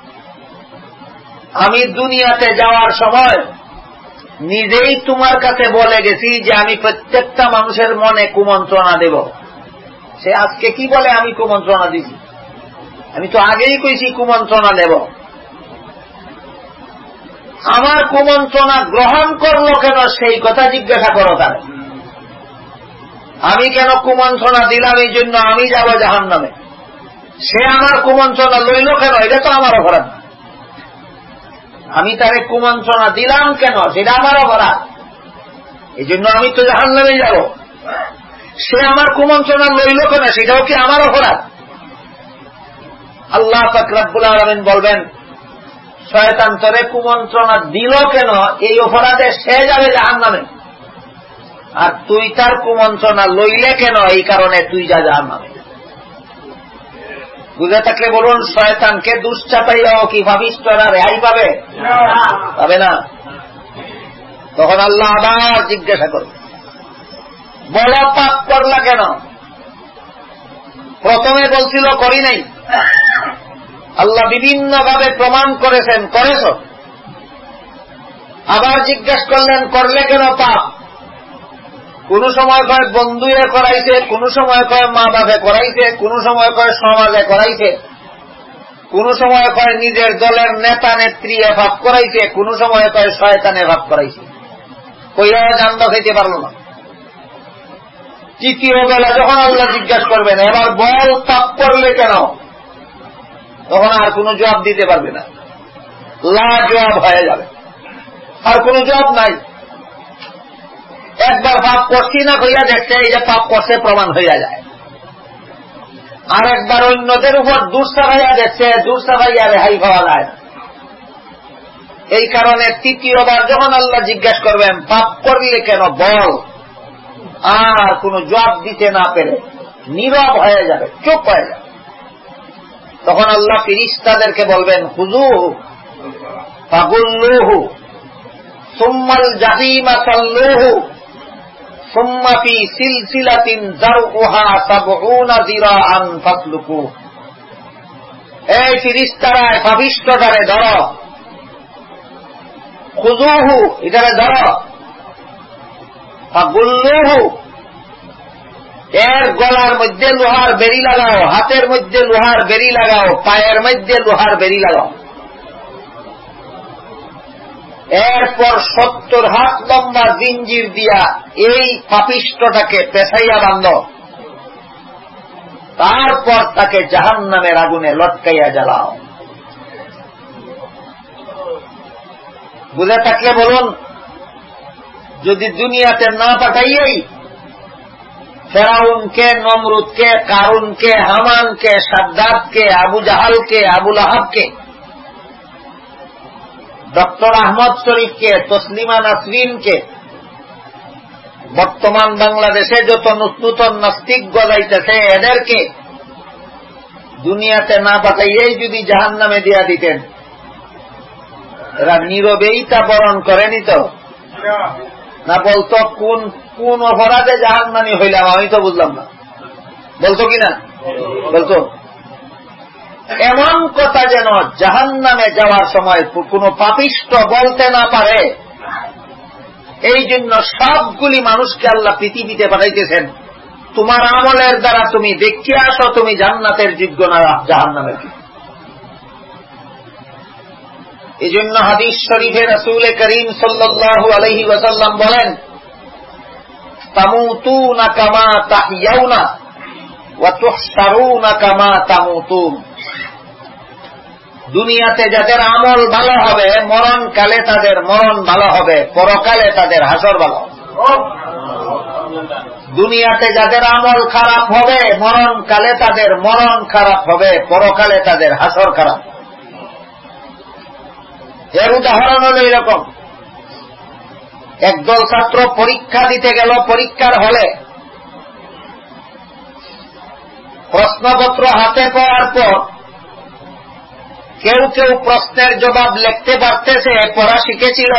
A: আমি দুনিয়াতে যাওয়ার সময় নিজেই তোমার কাছে বলে গেছি যে আমি প্রত্যেকটা মানুষের মনে কুমন্ত্রণা দেব। সে আজকে কি বলে আমি কুমন্ত্রণা দিছি? আমি তো আগেই কইছি কুমন্ত্রণা দেব। আমার কুমন্ত্রণা গ্রহণ করলো কেন সেই কথা জিজ্ঞাসা করো তারে। আমি কেন কুমন্ত্রণা দিলাম এই জন্য আমি যাব জাহান্নামে, সে আমার কুমন্ত্রণা লইল কেন, এটা তো আমার অপরাধ। আমি তারে কুমন্ত্রণা দিলাম কেন, সেটা আমার অপরাধ, এই জন্য আমি তো জাহান্নামে যাব। সে আমার কুমন্ত্রণা লইল কেন, সেটাও কি আমার অপরাধ? আল্লাহ পাক রব্বুল আলামিন বলবেন শয়তান তোরে কুমন্ত্রণা দিল কেন, এই অপরাধে সে যাবে জাহান্নামে, আর তুই তার কুমন্ত্রণা লইলে কেন, এই কারণে তুই যা জাহান্নামে। বুঝে থাকলে বলুন, শয়তানকে দুশ্চাপাইয়াও কি পাপিষ্ঠরা রেহাই পাবে? পাবে না। তখন আল্লাহ আবার জিজ্ঞাসা করবে বড় পাপ করলা কেন? প্রথমে বলছিল করি নাই, আল্লাহ বিভিন্ন ভাবে প্রমাণ করেছেন, করেছ। আবার জিজ্ঞেস করলেন, করলে কেন পাপ? কোন সময় কয় বন্ধুয়ে করাইছে, কোন সময় কয় মা বাপে করাইছে, কোন সময় কয় সমাজে করাইছে, কোন সময় কয় নিজের দলের নেতা নেত্রী ভাব করাইছে, কোন সময় কয় শয়তানে ভাব করাইছে। কইয়া জানবা খাইতে পারল না। তৃতীয় বেলা যখন আল্লাহ জিজ্ঞাসা করবেন, এবার বল পাপ করলে কেন, তখন আর কোন জবাব দিতে পারবে না, লা জবাব হয়ে যাবে, আর কোন জবাব নাই। একবার পাপ করছি না হইয়া দেখছে এই যে পাপ করছে প্রমাণ হইয়া যায়, আর একবার অন্যদের উপর দুঃসাফাইয়া দেখছে, দুঃসাফাইয়া রেহাই পাওয়া যায় না। এই কারণে তৃতীয়বার যখন আল্লাহ জিজ্ঞাসা করবেন পাপ করলে কেন বল, আর কোন জবাব দিতে না পেরে নীরব হয়ে যাবে, চুপ হয়ে যাবে। তখন আল্লাহ ফেরেশতাদেরকে বলবেন, খুযুহু ফাগুল্লুহু সুম্মাল জাহিমা সাল্লুহু সুম্মা ফি সিলসিলাতিন যারউহা সাবউনা যিরাআন ফাসলুকু। এই ফেরেশতারা পাপিষ্ঠটারে ধরো, খুযুহু এটারে ধরো, ফাগুল্লুহু এর গলার মধ্যে লোহার বেড়ি লাগাও, হাতের মধ্যে লোহার বেড়ি লাগাও, পায়ের মধ্যে লোহার বেড়ি লাগাও, এরপর সত্তর হাত লম্বা জিঞ্জির দিয়া এই পাপিষ্ঠটাকে পেছাইয়া বাঁধ, তারপর তাকে জাহান্নামের আগুনে লটকাইয়া জ্বালাও। বুঝে থাকলে বলুন, যদি দুনিয়াতে না পাঠাইয়াই ফেরাউনকে, নমরুদকে, কারুনকে, হামানকে, সাদ্দাতকে, আবু জাহালকে, আবু লাহাবকে, ডক্টর আহমদ শরীফকে, তসলিমা নাসরিনকে, বর্তমান বাংলাদেশে যত নূতন নাস্তিক গজাইতেছে এদেরকে দুনিয়াতে না পাঠাইয়াই যদি জাহান্নামে দিয়া দিতেন, এরা নীরবেই তা বরণ করে নিত না, বলতো কোন কোন অপরাধে জাহান্নামী হইলাম আমি তো বুঝলাম না, বলতো কিনা? বলতো। এমন কথা যেন জাহান্নামে যাওয়ার সময় কোন পাপিষ্ঠ বলতে না পারে। এই জন্য সবগুলি মানুষকে আল্লাহ পৃথিবীতে পাঠাইতেছেন, তোমার আমলের দ্বারা তুমি দেখে আসো তুমি জান্নাতের যোগ্য না জাহান্নামের। এই জন্য হাদিস শরীফে রাসূল করিম সাল্লাল্লাহু আলাইহি ওয়াসাল্লাম বলেন, তামুতুনা কামা তাহইয়াউনা ওয়া তুহশারুনা কামা তামুতুন। দুনিয়াতে যাদের আমল ভালো হবে মরণকালে তাদের মরণ ভালো হবে, পরকালে তাদের হাসর ভালো হবে। দুনিয়াতে যাদের আমল খারাপ হবে মরণকালে তাদের মরণ খারাপ হবে, পরকালে তাদের হাসর খারাপ। এর উদাহরণ হল এরকম, একদল ছাত্র পরীক্ষা দিতে গেল, পরীক্ষার হলে প্রশ্নপত্র হাতে পাওয়ার পর কেউ কেউ প্রশ্নের জবাব লিখতে পারতেছে, পড়া শিখেছিল,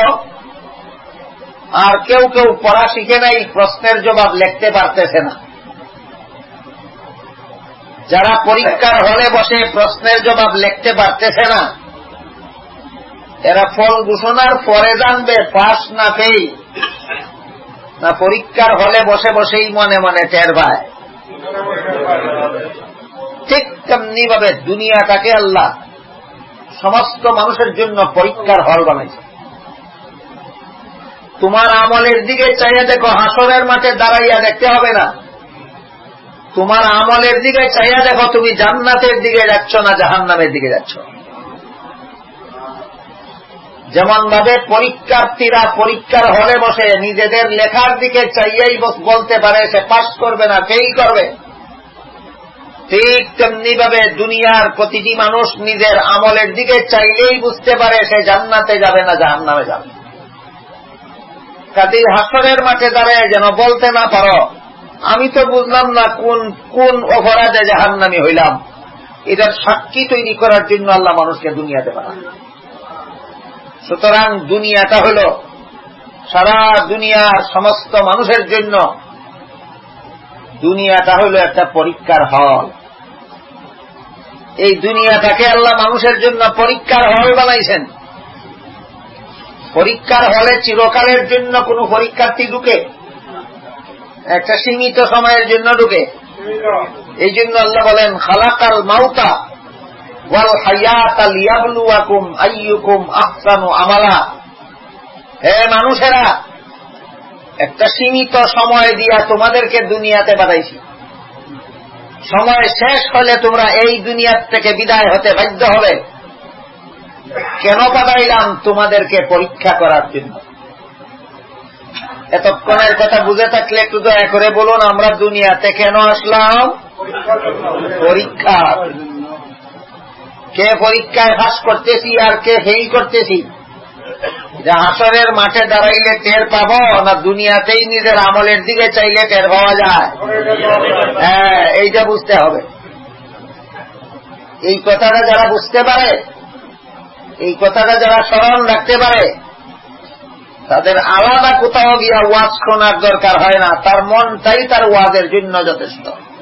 A: আর কেউ কেউ পড়া শিখে নাই, প্রশ্নের জবাব লিখতে পারতেছে না। যারা পরীক্ষার হলে বসে প্রশ্নের জবাব লিখতে পারতেছে না, এরা ফল ঘোষণার পরে জানবে পাস না ফেল, না পরীক্ষার হলে বসে বসেই মনে মনে টের পায়। ঠিক তেমনি ভাবে দুনিয়াটাকে আল্লাহ সমস্ত মানুষের জন্য পরীক্ষার হল বানাইছে। তোমার আমলের দিকে চাইয়া দেখো, হাসরের মাঠে দাঁড়াইয়া দেখতে হবে না, তোমার আমলের দিকে চাইয়া দেখো তুমি জান্নাতের দিকে যাচ্ছ না জাহান্নামের দিকে যাচ্ছ। যেমন ভাবে পরীক্ষার্থীরা পরীক্ষার হলে বসে নিজেদের লেখার দিকে চাইয়াই বলতে পারে সে পাস করবে না ফেল করবে, ঠিক তেমনি ভাবে দুনিয়ার প্রতিটি মানুষ নিজের আমলের দিকে চাইলেই বুঝতে পারে সে জান্নাতে যাবে না জাহান্নামে যাবে। কাজেই হাসরের মাঠে দাঁড়ায় যেন বলতে না পারো আমি তো বুঝলাম না কোন কোন অপরাধে জাহান্নামী হইলাম। এটার সাক্ষী তৈরি করার জন্য আল্লাহ মানুষকে দুনিয়াতে পাঠান। সুতরাং দুনিয়াটা হল সারা দুনিয়ার সমস্ত মানুষের জন্য, দুনিয়াটা হল একটা পরীক্ষার হল। এই দুনিয়াটাকে আল্লাহ মানুষের জন্য পরীক্ষার হল বানাইছেন। পরীক্ষার হলে চিরকালের জন্য কোন পরীক্ষার্থী ঢুকে? একটা সীমিত সময়ের জন্য ঢুকে। এই জন্য আল্লাহ বলেন খালাকাল মাউতা ওয়াল হায়াতা লিয়াবলুয়াকুম আইয়ুকুম আহসানু আমালা। হে মানুষেরা, একটা সীমিত সময় দিয়া তোমাদেরকে দুনিয়াতে পাঠাইছি। সময় শেষ হলে তোমরা এই দুনিয়ার থেকে বিদায় হতে বাধ্য হবে। কেন পাঠাইলাম? তোমাদেরকে পরীক্ষা করার জন্য। এতক্ষণের কথা বুঝে থাকলে একটু দয়া করে বলুন, আমরা দুনিয়াতে কেন আসলাম? পরীক্ষা। কে পরীক্ষায় পাস করতেছি আর কে ফেল করতেছি, যে হাসরের মাঠে দাঁড়াইলে টের পাবো না দুনিয়াতেই নিজের আমলের দিকে চাইলে টের পাওয়া যায়? হ্যাঁ, এইটা বুঝতে হবে। এই কথাটা যারা বুঝতে পারে, এই কথাটা যারা স্মরণ রাখতে পারে, তাদের আলাদা কোথাও গিয়া ওয়াজ শোনার দরকার হয় না। তার মনটাই তার ওয়াজের জন্য যথেষ্ট।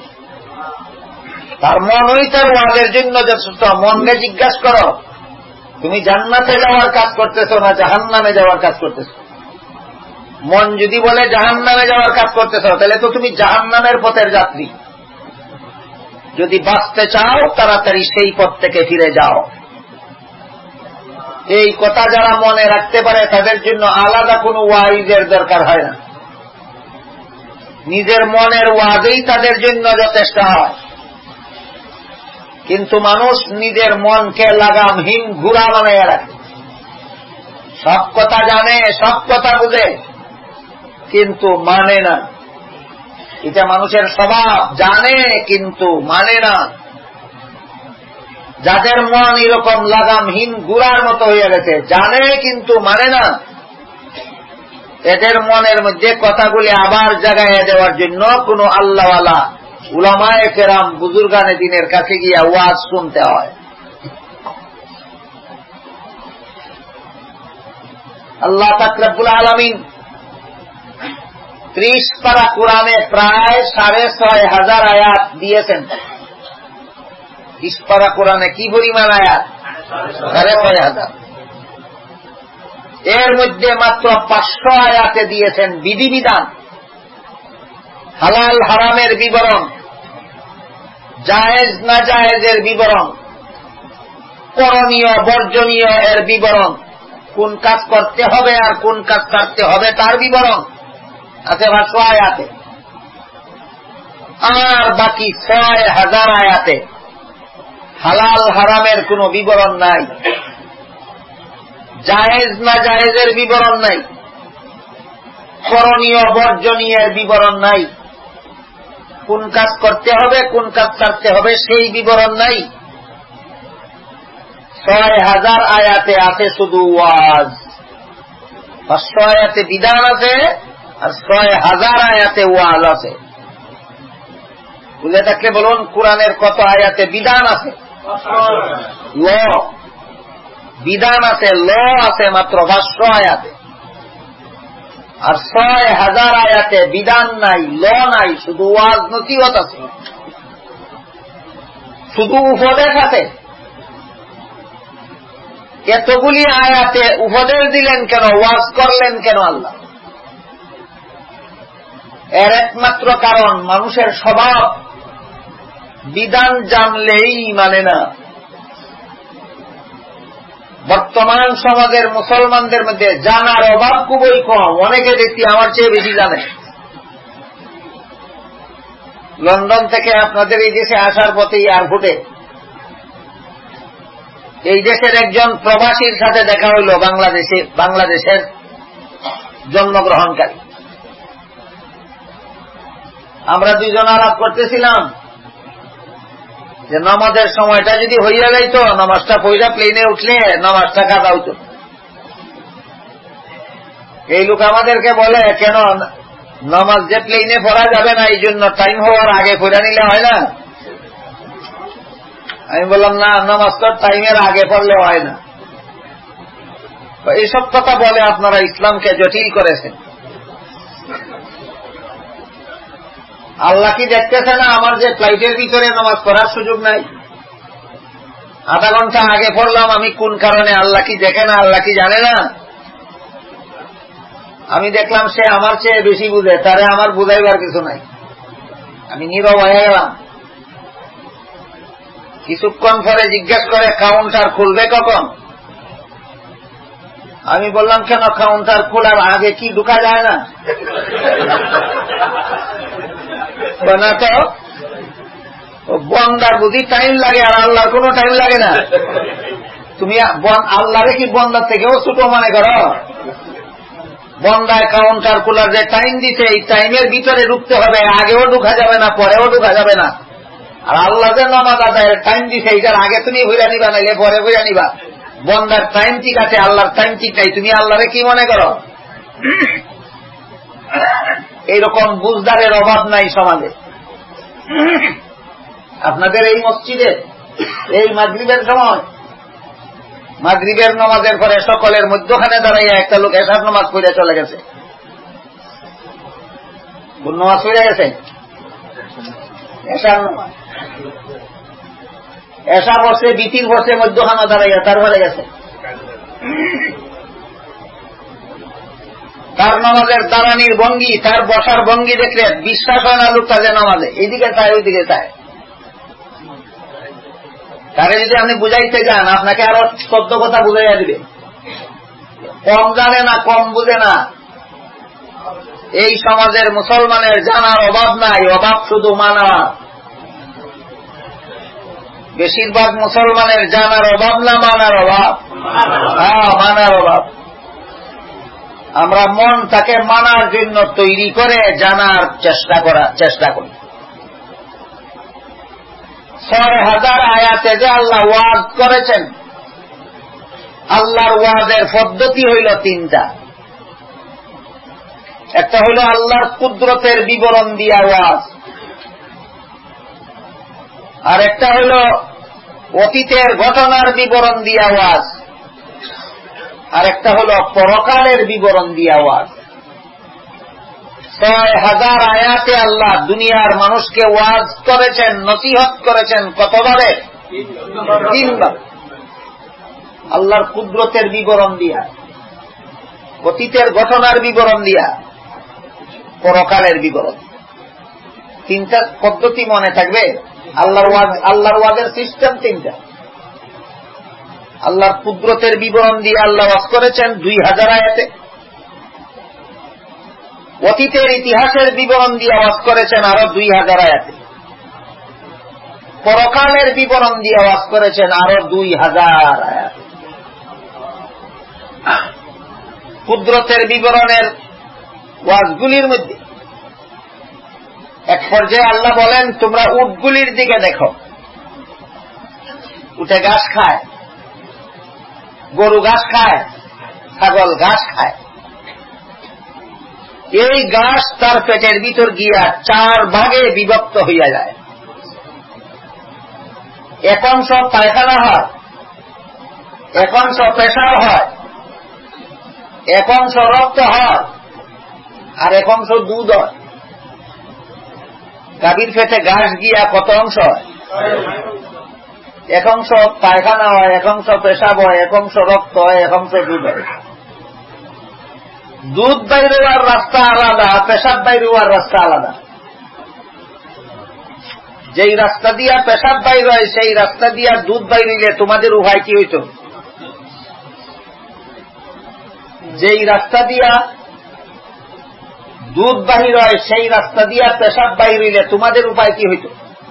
A: তার মনই তার ওয়াজের জন্য যথেষ্ট। মনকে জিজ্ঞাসা করো, তুমি জান্নাতে যাওয়ার কাজ করতেছ না জাহান্নামে যাওয়ার কাজ করতেছ? মন যদি বলে জাহান্নামে যাওয়ার কাজ করতেছ, তাহলে তো তুমি জাহান্নামের পথের যাত্রী। যদি বাঁচতে চাও তাড়াতাড়ি সেই পথ থেকে ফিরে যাও। এই কথা যারা মনে রাখতে পারে তাদের জন্য আলাদা কোনো ওয়াইজের দরকার হয় না। নিজের মনের ওয়াজেই তাদের জন্য যথেষ্ট হয়। কিন্তু মানুষ নিজের মনকে লাগামহীন ঘুরা বানাইয়া রাখে। সব কথা জানে, সব কথা বুঝে, কিন্তু মানে না। এটা মানুষের স্বভাব, জানে কিন্তু মানে না। যাদের মন এরকম লাগামহীন গুড়ার মতো হয়ে গেছে, জানে কিন্তু মানে না, এদের মনের মধ্যে কথাগুলি আবার জাগাইয়া দেওয়ার জন্য কোন আল্লাহওয়ালা উলামায়ে কেরাম বুজুর্গানে দ্বীনের কাছে গিয়া ওয়াজ শুনতে হয়। আল্লাহ পাক রব্বুল আলামিন ত্রিশ পারা কোরআনে প্রায় সাড়ে ছয় হাজার আয়াত দিয়েছেন। ত্রিশ পারা কোরআনে কি পরিমাণ আয়াত? সাড়ে ছয় হাজার। এর মধ্যে মাত্র পাঁচশো আয়াতে দিয়েছেন বিধিবিধান, হালাল হারামের বিবরণ, জায়েজ না জায়েজের বিবরণ, করণীয় বর্জনীয় এর বিবরণ, কোন কাজ করতে হবে আর কোন কাজ করতে হবে তার বিবরণ আছে পাঁচশো আয়াতে। আর বাকি ছয় হাজার আয়াতে হালাল হারামের কোন বিবরণ নাই, জায়েজ না জায়েজের বিবরণ নাই, করণীয় বর্জনীয়ের বিবরণ নাই, কোন কাজ করতে হবে কোন কাজ করতে হবে সেই বিবরণ নাই। ছয় হাজার আয়াতে আছে শুধু ওয়াজ। পাঁচশো আয়াতে বিধান আছে আর ছয় হাজার আয়াতে ওয়াজ আছে। বুঝে থাকলে বলুন, কোরআনের কত আয়াতে বিধান আছে? ল বিধান আছে, ল আছে মাত্র পাঁচশো আয়াতে। আর ছয় হাজার আয়াতে বিধান নাই, ল নাই, শুধু ওয়াজ নসিহত আছে, শুধু উপদেশ আছে। এতগুলি আয়াতে উপদেশ দিলেন কেন, ওয়াজ করলেন কেন আল্লাহ? এর একমাত্র কারণ মানুষের স্বভাব বিধান জানলেই মানে না। বর্তমান সমাজের মুসলমানদের মধ্যে জানার অভাব খুবই কম। অনেকে দেখি আমার চেয়ে বেশি জানে। লন্ডন থেকে আপনাদের এই দেশে আসার পথে এয়ারপোর্টে এই দেশের একজন প্রবাসীর সাথে দেখা হইল, বাংলাদেশে বাংলাদেশের জন্মগ্রহণকারী। আমরা দুইজন আলাপ করতেছিলাম যে নামাজের সময়টা যদি হইয়া যাইত, নামাজটা পয়লা প্লেনে উঠলে নামাজটা কাজা হইত। এই লোক আমাদেরকে বলে, কেন নামাজ যে প্লেনে পড়া যাবে না, এই জন্য টাইম হওয়ার আগে পড়া নিলে হয় না? আমি বললাম, না, নামাজ তো টাইমের আগে পড়লে হয় না। এইসব কথা বলে আপনারা ইসলামকে জটিল করেছেন। আল্লাহ কি দেখতেছে না আমার যে ফ্লাইটের ভিতরে নামাজ পড়ার সুযোগ নাই? আধা ঘন্টা আগে পড়লাম আমি কোন কারণে, আল্লাহ কি দেখে না, আল্লাহ কি জানে না? আমি দেখলাম সে আমার চেয়ে বেশি বুঝে, তারে আমার বুঝাইবার কিছু নাই, আমি নীরব হয়ে গেলাম। কিছুক্ষণ পরে জিজ্ঞেস করে কাউন্টার খুলবে কখন? আমি বললাম কেন কাউন্টার খোলার আগে কি ঢুকা যায় না? না তো, বন্দার বুঝি টাইম লাগে আর আল্লাহর কোনো টাইম লাগে না। তুমি আল্লাহরে কি বন্দার থেকেও ছোট মনে করো? বন্দায় কাউন্টার খোলার যে টাইম দিতে, এই টাইমের ভিতরে ঢুকতে হবে, আগেও ঢুকা যাবে না, পরেও ঢুকা যাবে না। আর আল্লাহ যে নামাজ আদায়ের টাইম দিছে, এইটার আগে তুমি হইয়া নিবা, নাইলে পরে হইয়া নিবা। বন্দার টাইম ঠিক আছে, আল্লাহর টাইম ঠিক নাই। তুমি আল্লাহরে কি মনে করো? এইরকম বুঝদারের অভাব নাই সমাজে। আপনাদের এই মসজিদে এই মাগরিবের সময়, মাগরিবের নামাজের পরে সকলের মধ্যখানে দাঁড়াইয়া একটা লোক এশার নামাজ পড়ে চলে গেছে। কোন নামাজ পড়ে গেছে? এশার নামাজ। এশা বসে, বিতির বসে মধ্যখানে দাঁড়াইয়া তারপরে গেছে। তার নামাজের দাঁড়ানির ভঙ্গি, তার বসার ভঙ্গি দেখলে বিশ্বাস হয় না লোকটা যে নামাজে এইদিকে চায় ওইদিকে চায়। তারে যদি আপনি বুঝাইতে যান, আপনাকে আরো সত্য কথা বুঝাইয়া দিবে। কম জানে না, কম বুঝে না। এই সমাজের মুসলমানের জানার অভাব নাই, অভাব শুধু মানা। বেশিরভাগ মুসলমানের জানার অভাব না মানার অভাব? হ্যাঁ, মানার অভাব। আমরা মন তাকে মানার জন্য তৈরি করে জানার চেষ্টা করার চেষ্টা করি। ছয় হাজার আয়াতে যে আল্লাহ ওয়াজ করেছেন, আল্লাহর ওয়াজের পদ্ধতি হইল তিনটা। একটা হইল আল্লাহর কুদরতের বিবরণ দিয়া ওয়াজ, আর একটা হইল অতীতের ঘটনার বিবরণ দিয়া ওয়াজ, আর একটা হল পরকালের বিবরণ দিয়া ওয়াজ। ছয় হাজার আয়াতে আল্লাহ দুনিয়ার মানুষকে ওয়াজ করেছেন, নসিহত করেছেন কতবারে? তিনবার। আল্লাহর কুদরতের বিবরণ দিয়া, অতীতের ঘটনার বিবরণ দিয়া, পরকালের বিবরণ। তিনটা পদ্ধতি মনে থাকবে। আল্লাহর ওয়াজ, আল্লাহর ওয়াজের সিস্টেম তিনটা। আল্লাহর কুদরতের বিবরণ দিয়ে আল্লাহ ওয়াজ করেছেন দুই হাজার আয়াতে। অতীতের ইতিহাসের বিবরণ দিয়ে ওয়াজ করেছেন আরো দুই হাজার আয়াতে। পরকালের বিবরণ দিয়ে ওয়াজ করেছেন আরো দুই হাজার আয়াতে। কুদরতের বিবরণের ওয়াজগুলির মধ্যে এক পর্যায়ে আল্লাহ বলেন, তোমরা উটগুলির দিকে দেখো, উঠে ঘাস খায়, গরু ঘাস খায়, ছাগল ঘাস খায়। এই ঘাস তার পেটের ভিতর গিয়া চার ভাগে বিভক্ত হইয়া যায়। এক অংশ পায়খানা হয়, এক অংশ পেশাব হয়, এক অংশ রক্ত হয়, আর এক অংশ দুধ হয়। গাভীর পেটে ঘাস গিয়া কত অংশ হয়? এক অংশ পায়খানা হয়, এক অংশ পেশাব হয়, এক অংশ রক্ত হয়, এক অংশ দুধ হয়। দুধ বাইর হওয়ার রাস্তা আলাদা, পেশাব বাইর হওয়ার রাস্তা আলাদা। যেই রাস্তা দিয়া পেশাব বাইর হয় সেই রাস্তা দিয়া দুধ বাইর হইলে তোমাদের উভয় কি হইত? যেই রাস্তা দিয়া দুধ বাহির হয় সেই রাস্তা দিয়া পেশাব বাহির হইলে তোমাদের উপায় কি হইত?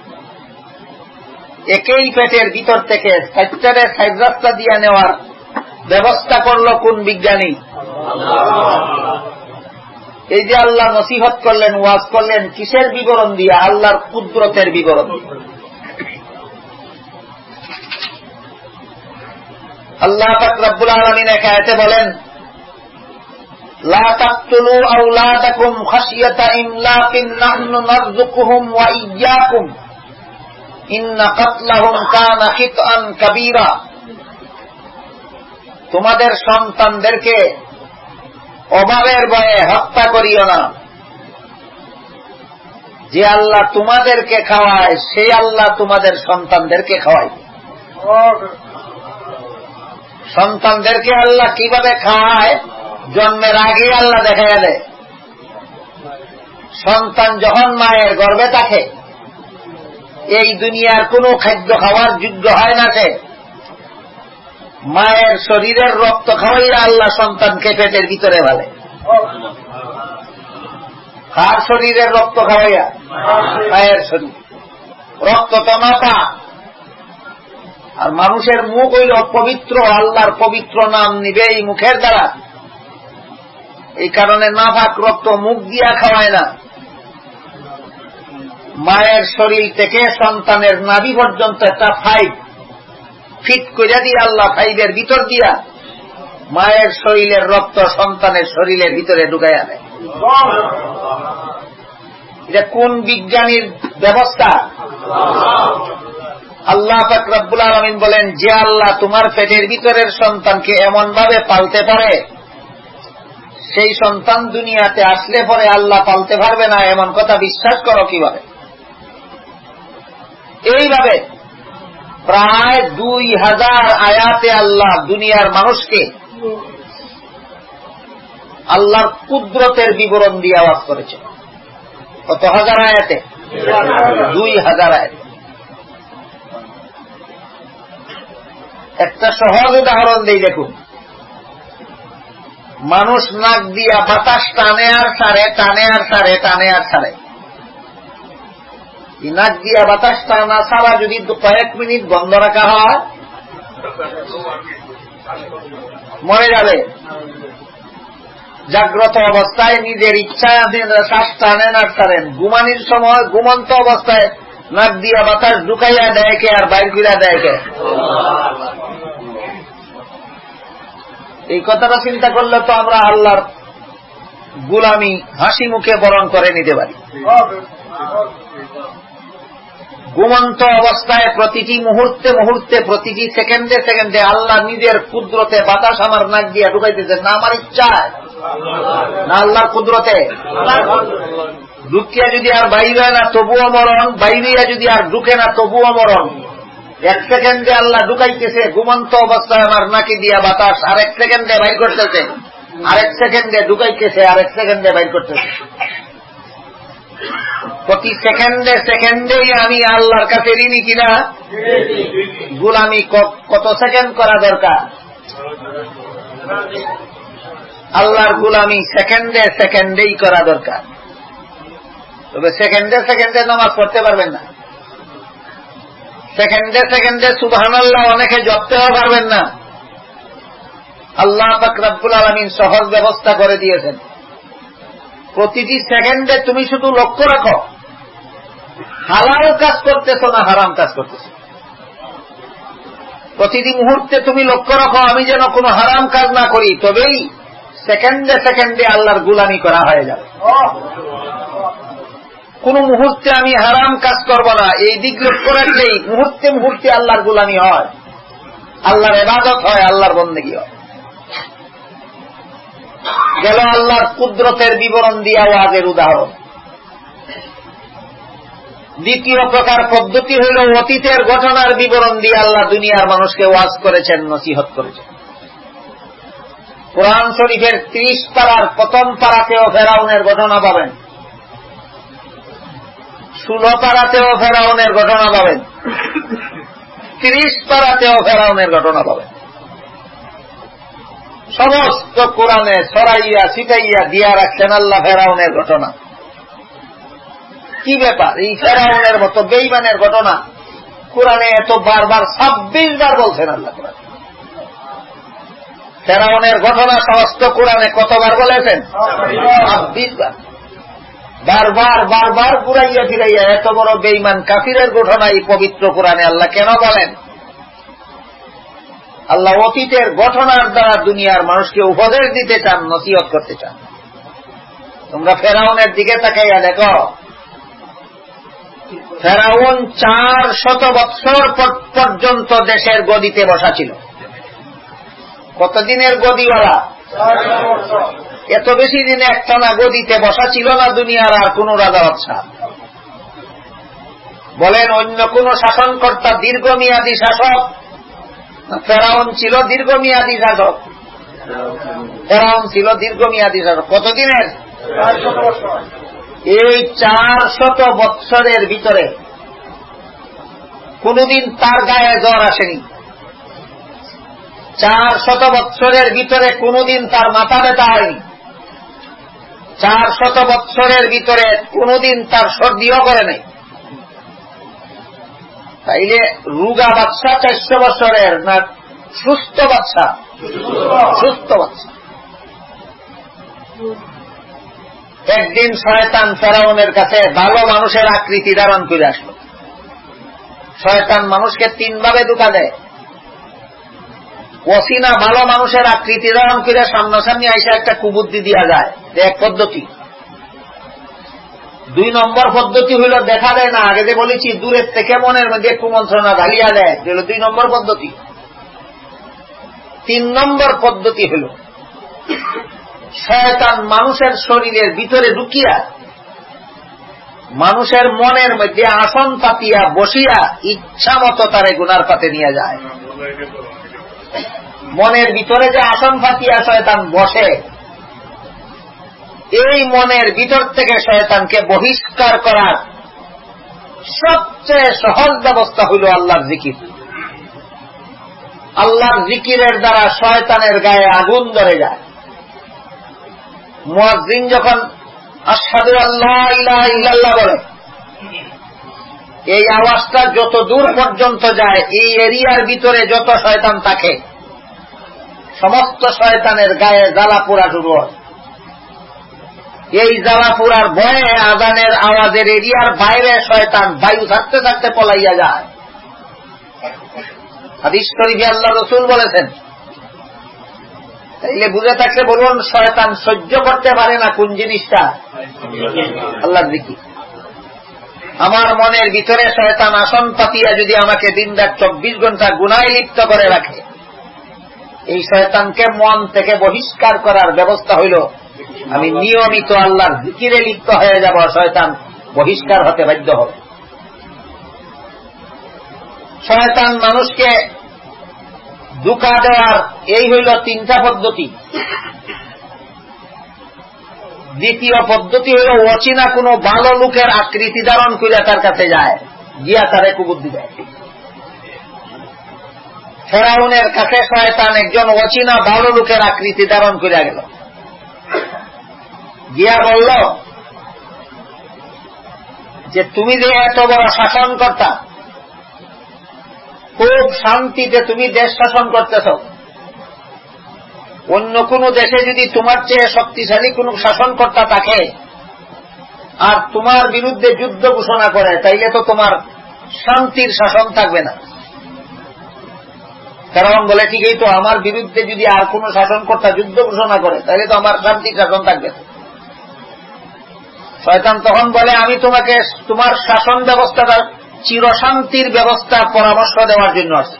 A: একই পেটের ভিতর থেকে সাইডটারে সাইড রাস্তা দিয়া নেওয়ার ব্যবস্থা করল কোন বিজ্ঞানী? এই যে আল্লাহ নসিহত করলেন, ওয়াজ করলেন, কিসের বিবরণ দিয়া? আল্লাহর কুদরতের বিবরণ। আল্লাহ পাক রব্বুল আলামিন এক আয়াতে বলেন, লা তাকতুলু আওলাদাকুম খাশিয়াতা ইমলাকিন নাহনু নারযুকুহুম ওয়া ইয়্যাকুম ইন্না কাতলাহুম কানা খিতআন কাবীরা। তোমাদের সন্তানদেরকে অভাবের ভয়ে হত্যা করিও না। যে আল্লাহ তোমাদেরকে খাওয়ায় সেই আল্লাহ তোমাদের সন্তানদেরকে খাওয়ায়। সন্তানদেরকে আল্লাহ কিভাবে খাওয়ায় জন্মের আগে আল্লাহ দেখাইয়া দেয়। সন্তান যখন মায়ের গর্ভে থাকে এই দুনিয়ার কোনো খাদ্য খাওয়ার যোগ্য হয় না, সে মায়ের শরীরের রক্ত খাওয়াইয়া আল্লাহ সন্তানকে পেটের ভিতরে ফেলে। কার শরীরের রক্ত খাওয়াইয়া? মায়ের শরীর। রক্ত তো নাপা, আর মানুষের মুখ হইল পবিত্র, আল্লাহর পবিত্র নাম নিবে এই মুখের দ্বারা। এই কারণে নাপাক রক্ত মুখ দিয়া খাওয়ায় না। মায়ের শরীর থেকে সন্তানের নাভি পর্যন্ত একটা ফাইভ ফিট করে দিয়ে আল্লাহ ফাইভের ভিতর দিয়া মায়ের শরীরের রক্ত সন্তানের শরীরের ভিতরে ঢুকাইয়া দেয়। এটা কোন বিজ্ঞানীর ব্যবস্থা? আল্লাহ পাক রব্বুল আলামিন বলেন, যে আল্লাহ তোমার পেটের ভিতরের সন্তানকে এমন ভাবে পালতে পারে, সেই সন্তান দুনিয়াতে আসলে পরে আল্লাহ পালতে পারবে না, এমন কথা বিশ্বাস করো কিভাবে? এইভাবে প্রায় দুই হাজার আয়াতে আল্লাহ দুনিয়ার মানুষকে আল্লাহর কুদরতের বিবরণ দিয়ে আওয়াজ করেছে। কত হাজার আয়াতে? দুই হাজার আয়াতে। একটা সহজ উদাহরণ দেই, দেখুন। মানুষ নাক দিয়া বাতাস টানে আর সারে, টানে আর সারে, টানে আর সারে। নাক দিয়া বাতাস টানা সারা যদি কয়েক মিনিট বন্ধ রাখা হয় মরে যাবে। জাগ্রত অবস্থায় নিজের ইচ্ছায় শ্বাস টানেন আর ছাড়েন, ঘুমানির সময় ঘুমন্ত অবস্থায় নাক দিয়া বাতাস ঢুকাইয়া দেয় কে আর বাইর করিয়া দেয় কে? এই কথাটা চিন্তা করলে তো আমরা আল্লাহর গুলামি হাসি মুখে বরণ করে নিতে পারি। ঘুমন্ত অবস্থায় প্রতিটি মুহূর্তে মুহূর্তে প্রতিটি সেকেন্ডে সেকেন্ডে আল্লাহ নিজের কুদরতে বাতাস আমার নাক দিয়া ঢুকাইতেছে, না আমার ইচ্ছায়, না আল্লাহর কুদরতে। ঢুকিয়া যদি আর বাইরে হয় না তবুও মরণ, বাইরিয়া যদি আর ঢুকে না তবুও মরণ। এক সেকেন্ডে আল্লাহ ঢুকাইতেছে ঘুমন্ত অবস্থায় আমার নাকি দিয়া বাতাস, আরেক সেকেন্ডে বাইর করতেছে, আরেক সেকেন্ডে ঢুকাইতেছে, আরেক সেকেন্ডে বাইর করতেছে। প্রতি সেকেন্ডে সেকেন্ডেই আমি আল্লাহর কাছে ঋণী কিনা? গুলামি কত সেকেন্ড করা দরকার? আল্লাহর গুলামি সেকেন্ডে সেকেন্ডেই করা দরকার। তবে সেকেন্ডে সেকেন্ডে নামাজ পড়তে পারবেন না, সেকেন্ডে সেকেন্ডে সুবহানাল্লাহ অনেকে জপতেও পারবেন না। আল্লাহ পাক রব্বুল আলামিন সহজ ব্যবস্থা করে দিয়েছেন। প্রতিটি সেকেন্ডে তুমি শুধু লক্ষ্য রাখো হালাল কাজ করতেছ না হারাম কাজ করতেছ। প্রতিটি মুহূর্তে তুমি লক্ষ্য রাখো আমি যেন কোনো হারাম কাজ না করি, তবেই সেকেন্ডে সেকেন্ডে আল্লাহর গুলামি করা হয়ে যাবে। কোন মুহূর্তে আমি হারাম কাজ করব না, এই দিক লক্ষ্য রাখলেই মুহূর্তে মুহূর্তে আল্লাহর গুলামি হয়, আল্লাহর ইবাদত হয়, আল্লাহর বন্দেগী হয়। গেল আল্লাহর কুদরতের বিবরণ দিয়া ওয়াজের উদাহরণ। দ্বিতীয় প্রকার পদ্ধতি হইল অতীতের ঘটনার বিবরণ দিয়ে আল্লাহ দুনিয়ার মানুষকে ওয়াজ করেছেন, নসিহত করেছেন। কোরআন শরীফের ত্রিশ পারার প্রথম পারাতেও ফেরাউনের ঘটনা পাবেন, ষোলো পারাতেও ফেরাউনের ঘটনা পাবেন, ত্রিশ পারাতেও ফেরাউনের ঘটনা পাবেন। সমস্ত কোরআনে ছড়াইয়া ছিটাইয়া দিয়া রাখছেন আল্লাহ ফেরাউনের ঘটনা। কি ব্যাপার? এই ফেরাউনের মতো বেঈমানের ঘটনা কোরআনে এত বারবার ছাব্বিশ বার বলছেন আল্লাহ। কোরআন ফেরাউনের ঘটনা সমস্ত কোরআনে কতবার বলেছেন? ছাব্বিশ বার। বারবার বারবার ঘুরাইয়া ফিরাইয়া এত বড় বেঈমান কাফিরের ঘটনা এই পবিত্র কোরআনে আল্লাহ কেন বলেন? আল্লাহ অতীতের ঘটনার দ্বারা দুনিয়ার মানুষকে উপদেশ দিতে চান, নসিহত করতে চান। তোমরা ফেরাউনের দিকে তাকাইয়া দেখো, ফেরাউন চার শত বৎসর পর্যন্ত দেশের গদিতে বসা ছিল। কতদিনের গদিওয়ালা? এত বেশি দিনে একটানা গদিতে বসা ছিল না দুনিয়ার আর কোন রাজা বাদশা। বলেন অন্য কোন শাসনকর্তা দীর্ঘমেয়াদী শাসক ফেরাউন ছিল দীর্ঘমেয়াদী শাসক, ফেরাউন ছিল দীর্ঘমেয়াদী শাসক। কতদিনের? এই চার শত বৎসরের ভিতরে কোনদিন তার গায়ে জ্বর আসেনি, চার শত বৎসরের ভিতরে কোনদিন তার মাথা ব্যথা হয়নি, চার শত বৎসরের ভিতরে কোনদিন তার সর্দিও করে নাই। তাইলে রুগা বাচ্চা চারশো বছরের না সুস্থ বাচ্চা? সুস্থ বাচ্চা। একদিন শয়তান ফেরাউনের কাছে ভালো মানুষের আকৃতি ধারণ করে আসলো। শয়তান মানুষকে তিন ভাবে ধোঁকা দেয়। অচেনা ভালো মানুষের আকৃতি ধারণ করে সামনাসামনি আইসা একটা কুবুদ্ধি দেওয়া যায়, এক পদ্ধতি। দুই নম্বর পদ্ধতি হইল দেখা দেয় না, আগে যে বলেছি দূরের থেকে মনের মধ্যে কুমন্ত্রণা ঢালিয়া দেয়, হল দুই নম্বর পদ্ধতি। তিন নম্বর পদ্ধতি হল শয়তান মানুষের শরীরের ভিতরে ঢুকিয়া মানুষের মনের মধ্যে আসন পাতিয়া বসিয়া ইচ্ছা মতো তারে গুনার পাতে নিয়ে যায়। মনের ভিতরে যে আসন পাতিয়া শয়তান বসে, এই মনের ভিতর থেকে শয়তানকে বহিষ্কার করার সবচেয়ে সহজ ব্যবস্থা হইল আল্লাহর জিকির। আল্লাহর জিকিরের দ্বারা শয়তানের গায়ে আগুন ধরে যায়। মুয়াজ্জিন যখন আশহাদু আল্লা ইলাহা ইল্লাল্লাহ বলে, এই আওয়াজটা যত দূর পর্যন্ত যায়, এই এরিয়ার ভিতরে যত শয়তান থাকে সমস্ত শয়তানের গায়ে জ্বালা পোড়া শুরু হয়। এই জ্বালা পোড়ার ভয়ে আজানের আওয়াজের এরিয়ার বাইরে শয়তান বায়ু থাকতে থাকতে পলাইয়া যায়। হাদিস শরীফে আল্লাহ রাসূল বলেছেন। তাইলে বুঝে থাকলে বলুন, শয়তান সহ্য করতে পারে না কোন জিনিসটা? আল্লাহর জিকির। আমার মনের ভিতরে শয়তান আসন পাতিয়া যদি আমাকে দিন রাত চব্বিশ ঘন্টা গুনাহে লিপ্ত করে রাখে, এই শয়তানকে মন থেকে বহিষ্কার করার ব্যবস্থা হইল আমি নিয়মিত আল্লাহর জিকিরে লিপ্ত হয়ে যাব, শয়তান বহিষ্কার হতে বাধ্য হবে। শয়তান মানুষকে ধোঁকা দেওয়ার এই হইল তিনটা পদ্ধতি। দ্বিতীয় পদ্ধতি হইল অচেনা কোনো ভালো লোকের আকৃতি ধারণ করে তার কাছে যায়, গিয়া তারে কুবুদ্ধি দেয়। ফেরাউনের কাছে শয়তান একজন অচেনা ভালো লোকের আকৃতি ধারণ করে গেল, গিয়া বলল যে তুমি যে এত বড় শাসন কর্তা, খুব শান্তিতে তুমি দেশ শাসন করতেছ, অন্য কোন দেশে যদি তোমার চেয়ে শক্তিশালী কোন শাসনকর্তা থাকে আর তোমার বিরুদ্ধে যুদ্ধ ঘোষণা করে, তাইলে তো তোমার শান্তির শাসন থাকবে না। কারণ বলে ঠিকই তো, আমার বিরুদ্ধে যদি আর কোন শাসনকর্তা যুদ্ধ ঘোষণা করে তাহলে তো আমার শান্তির শাসন থাকবে না। শয়তান তখন বলে আমি তোমাকে তোমার শাসন ব্যবস্থাটা চিরশান্তির ব্যবস্থা পরামর্শ দেওয়ার জন্য আছে।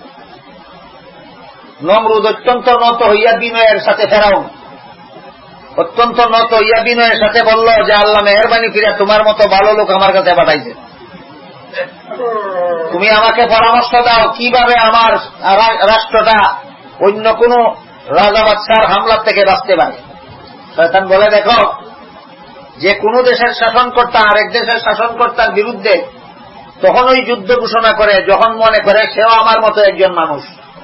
A: নমরুদ অত্যন্ত নত হইয়া বিনয়ের সাথে, ফেরাউন অত্যন্ত নত হইয়া বিনয়ের সাথে বলল যে আল্লাহ মেহরবানি করে তোমার মতো ভালো লোক আমার কাছে পাঠাইছে, তুমি আমাকে পরামর্শ দাও কিভাবে আমার রাষ্ট্রটা অন্য কোন রাজা বাদশার হামলার থেকে বাঁচতে পারে। শয়তান বলে দেখো, যে কোন দেশের শাসনকর্তা আরেক দেশের শাসনকর্তার বিরুদ্ধে তখন ওই যুদ্ধ ঘোষণা করে যখন মনে করে সেও আমার মতো একজন মানুষ।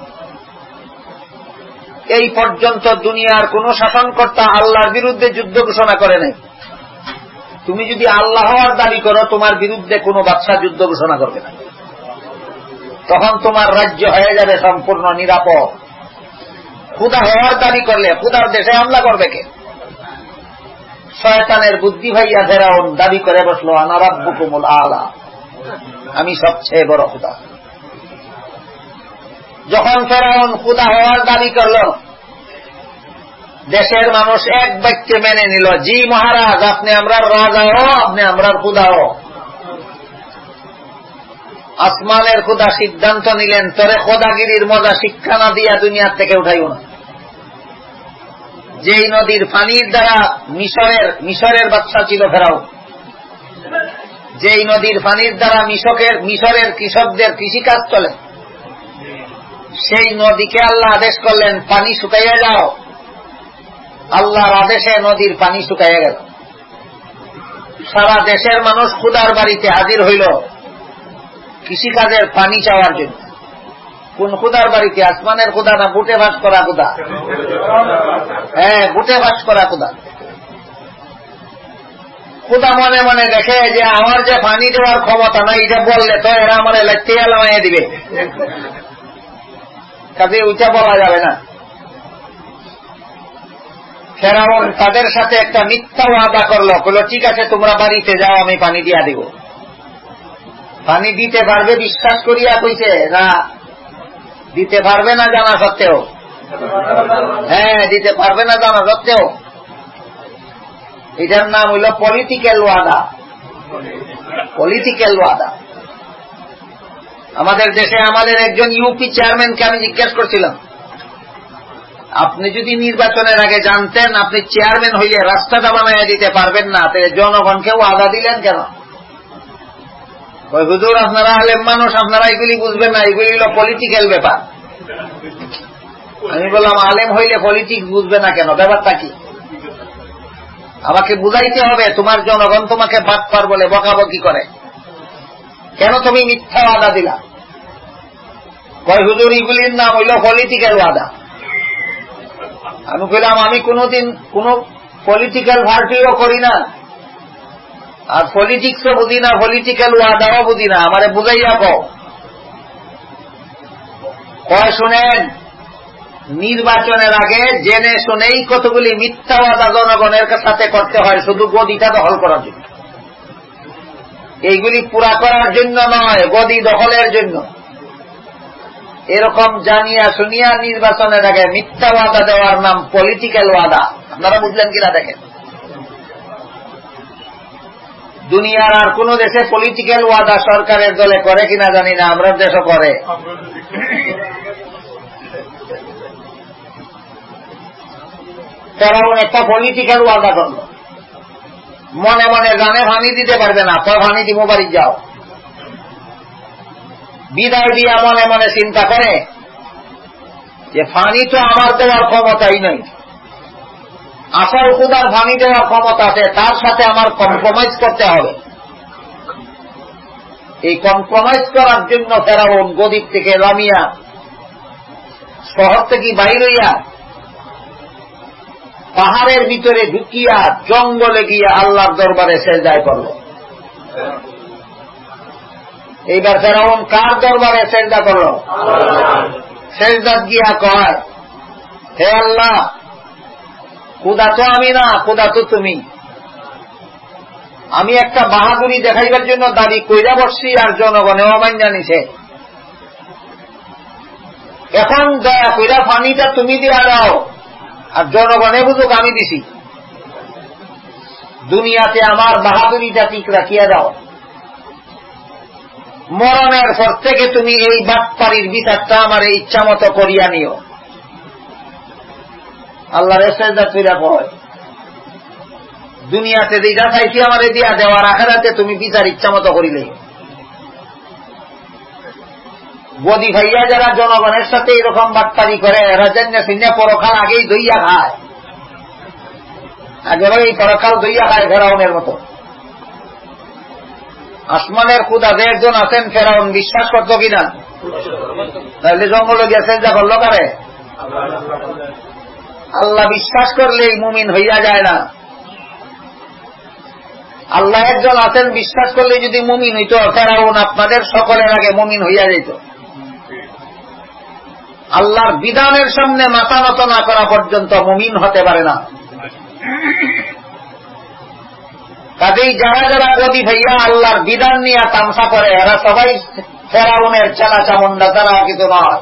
A: এই পর্যন্ত দুনিয়ার কোন শাসনকর্তা আল্লাহর বিরুদ্ধে যুদ্ধ ঘোষণা করে নাই। তুমি যদি আল্লাহ হওয়ার দাবি করো, তোমার বিরুদ্ধে কোনো বাদশা যুদ্ধ ঘোষণা করবে না, তখন তোমার রাজ্য হয়ে যাবে সম্পূর্ণ নিরাপদ। খুদা হওয়ার দাবি করলে খুদার দেশে হামলা করবে কে? শয়তানের বুদ্ধি ভাইয়া ফেরাউন দাবি করে বসলো আনা রাব্বুকুমুল আলা, আমি সবচেয়ে বড় খুদা। যখন ফেরাউন খুদা হওয়ার দাবি করল, দেশের মানুষ এক বাক্যে মেনে নিল, জি মহারাজ, আপনি আমরার রাজাও, আপনি আমরার খুদাও। আসমানের খুদা সিদ্ধান্ত নিলেন, তোরে খোদাগিরির মজা শিক্ষা না দিয়া দুনিয়ার থেকে উঠাইও না। যেই নদীর পানির দ্বারা মিশরের মিশরের বাদশা ছিল ফেরাউন, যেই নদীর পানির দ্বারা মিশকের মিশরের কৃষকদের কৃষিকাজ চলে, সেই নদীকে আল্লাহ আদেশ করলেন পানি শুকাইয়া যাও। আল্লাহর আদেশে নদীর পানি শুকাইয়া গেল। সারা দেশের মানুষ খুদার বাড়িতে হাজির হইল কৃষিকাজের পানি চাওয়ার জন্য। কোন খুদার বাড়িতে? আসমানের খুদা না বুটে বাস করা খুদা? হ্যাঁ, বুটে বাস করা খুদা। খুদা মনে মনে দেখে যে আমার যে পানি দেওয়ার ক্ষমতা নাই, এটা বললে তো এরা আমার লাগতে লামাইয়া দিবে, কাজে ওইটা বলা যাবে না। ফেরাউন তাদের সাথে একটা মিথ্যা ওয়াদা করলো, বলল ঠিক আছে তোমরা বাড়িতে যাও, আমি পানি দিয়া দিব। পানি দিতে পারবে বিশ্বাস করিয়া কইছে না, দিতে পারবে না জানা সত্ত্বেও। হ্যাঁ, দিতে পারবে না জানা সত্ত্বেও। এটার নাম হইল পলিটিক্যাল ওয়াদা। পলিটিক্যাল ওয়াদা। আমাদের দেশে আমাদের একজন ইউপি চেয়ারম্যানকে আমি জিজ্ঞাসা করছিলাম, আপনি যদি নির্বাচনের আগে জানতেন আপনি চেয়ারম্যান হইলে রাস্তাটা বানাইয়া দিতে পারবেন না, তাহলে জনগণকে ওয়াদা দিলেন কেন? ওই হুজুর আপনারা আলেম মানুষ, আপনারা এগুলি বুঝবেন না, এগুলি হল পলিটিক্যাল ব্যাপার। আমি বললাম আলেম হইলে পলিটিক্স বুঝবে না কেন? ব্যাপারটা কি? আমাকে বুঝাইতে হবে। তোমার জনগণ তোমাকে বাটপার বলে বকাবকি করে, কেন তুমি মিথ্যা ওয়াদা দিলা? কয় হুজুর এগুলির নাম হইল পলিটিক্যাল ওয়াদা। আমি বললাম আমি কোনদিন কোন পলিটিক্যাল পার্টিও করি না, আর পলিটিক্সও বুঝি না, পলিটিক্যাল ওয়াদাও বুঝি না, আমারে বুঝাইয়া কও। কয় শুনেন, নির্বাচনের আগে জেনে শুনেই কতগুলি মিথ্যা ওয়াদা জনগণের সাথে করতে হয় শুধু গদিটা দখল করার জন্য। এইগুলি পুরা করার জন্য নয়, গদি দখলের জন্য। এরকম জানিয়া শুনিয়া নির্বাচনের আগে মিথ্যা ওয়াদা দেওয়ার নাম পলিটিক্যাল ওয়াদা। আপনারা বুঝলেন কিনা দেখেন। দুনিয়ার আর কোন দেশে পলিটিক্যাল ওয়াদা সরকারের দলে করে কিনা জানি না, আমরা দেশও করে। ফেরাউন একটা পলিটিক্যাল ওয়াদা করল, মনে মনে জানে পানি দিতে পারবে না, তো পানি দিব বাড়ি যাও। বিদায় দিয়া মনে মনে চিন্তা করে যে পানি তো আমার দেওয়ার ক্ষমতাই নেই, আসল খুদার পানি দেওয়ার ক্ষমতা আছে, তার সাথে আমার কম্প্রোমাইজ করতে হবে। এই কম্প্রোমাইজ করার জন্য ফেরাউন গদির থেকে নামিয়া শহর থেকে বাইর হইয়া পাহাড়ের ভিতরে ঢুকিয়া জঙ্গলে গিয়া আল্লাহর দরবারে সেজদায় করল। এইবার ফেরাউন কার দরবারে সেজদা করল? সেজদাত গিয়া কয়, হে আল্লাহ, খুদা তো আমি না, খুদা তো তুমি। আমি একটা বাহাদুরি দেখাইবার জন্য দাবি কইরা বসছি, আর জনগণেও অমান্য জানিছে। এখন দয়া কইরা পানিটা তুমি দিয়া দাও, আর জনগণে বুঝুক আমি দিছি। দুনিয়াতে আমার বাহাদুরিটা ঠিক রাখিয়া দাও। মরণের পর থেকে তুমি এই বাটপাড়ির বিচারটা আমার এই ইচ্ছা মতো করিয়া নিও। আল্লাহর সেজদা কইরা কয়, দুনিয়াতে যেটা চাইছি আমার দিয়া দেওয়ার, আখিরাতে তুমি বিচার ইচ্ছা মতো করিলে। গদি ভাইয়া যারা জনগণের সাথে এরকম বাটপাড়ি করে, এরা জান্য সিন্য পরকাল আগেই দইয়া খায়, আগেও এই পরকাল দইয়া খায় ফেরাউনের মতো। আসমানের খুদা যে একজন আছেন, ফেরাউন বিশ্বাস করত কিনা? তাহলে জঙ্গলে গিয়ে চেষ্টা করলো কারে? আল্লাহ বিশ্বাস করলেই মুমিন হইয়া যায় না। আল্লাহ একজন আছেন বিশ্বাস করলে যদি মুমিন হইত, ফেরাউন আপনাদের সকলের আগে মুমিন হইয়া যেত। আল্লাহর বিধানের সামনে মাথা নত না করা পর্যন্ত মুমিন হতে পারে না। কাজেই যারা যারা গদি ভাইয়া আল্লাহর বিধান নিয়ে তামসা করে, এরা সবাই ফেরাউনের চালা চামুন্ডা, তারা কিছু নয়।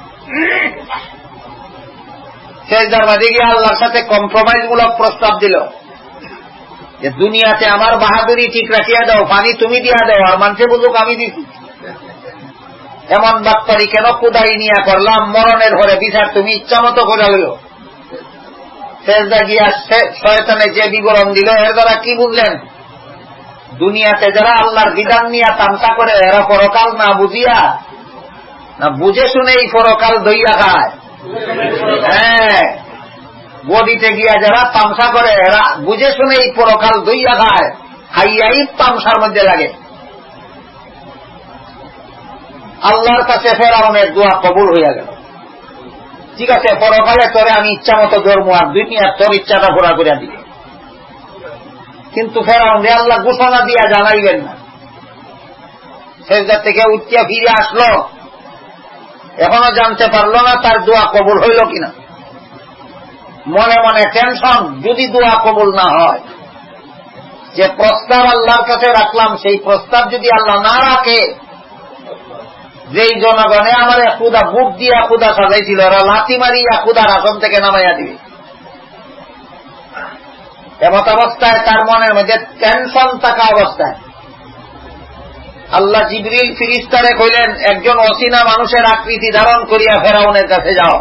A: সেজদার মাঝে গিয়ে আল্লাহর সাথে কম্প্রোমাইজ মূলক প্রস্তাব দিল যে দুনিয়াতে আমার বাহাদুরি ঠিক রাখিয়া দাও, পানি তুমি দিয়া দাও, আর মানুষে বুঝুক আমি দিছি। এমন বাটপারি কেন খুদাই নিয়া করলাম? মরণের ঘরে বিচার তুমি ইচ্ছা মতো করে হইল। সেজদা গিয়া শয়তানে যে বিবরণ দিল, এর দ্বারা কি বুঝলেন? দুনিয়াতে যারা আল্লাহর বিধান নিয়ে তামসা করে, এরা পরকাল না বুঝিয়া না বুঝে শুনে এই পরকাল দইয়া খায়। হ্যাঁ, গদিতে গিয়া যারা তামসা করে এরা বুঝে শুনে এই পরকাল দইয়া খায়, খাইয়াই তামসার মধ্যে লাগে। আল্লাহর কাছে ফেরাউনের দোয়া কবুল হইয়া গেল। ঠিক আছে, পরকালে তোরে আমি ইচ্ছা মতো ধর্ম, আর দুনিয়া তোর ইচ্ছাটা পুরা করে দিবে। কিন্তু ফেরাউন রে আল্লাহ ঘোষণা দিয়া জানাইবেন না। সেজদা থেকে উঠিয়া ফিরে আসলো, এখনো জানতে পারলো না তার দোয়া কবুল হইল কিনা। মনে মনে টেনশন, যদি দোয়া কবুল না হয়, যে প্রস্তাব আল্লাহর কাছে রাখলাম সেই প্রস্তাব যদি আল্লাহ না রাখে, যেই জনগণে আমার খুদা বুট দিয়া খুদা সাজাইছিল ওরা লাথি মারিয়া খুদার আসন থেকে নামাইয়া দিবে। এমত অবস্থায় তার মনের মধ্যে টেনশন থাকা অবস্থায় আল্লাহ জিবরিল ফিরিস্তারে কইলেন, একজন অচেনা মানুষের আকৃতি ধারণ করিয়া ফেরাউনের কাছে যাও,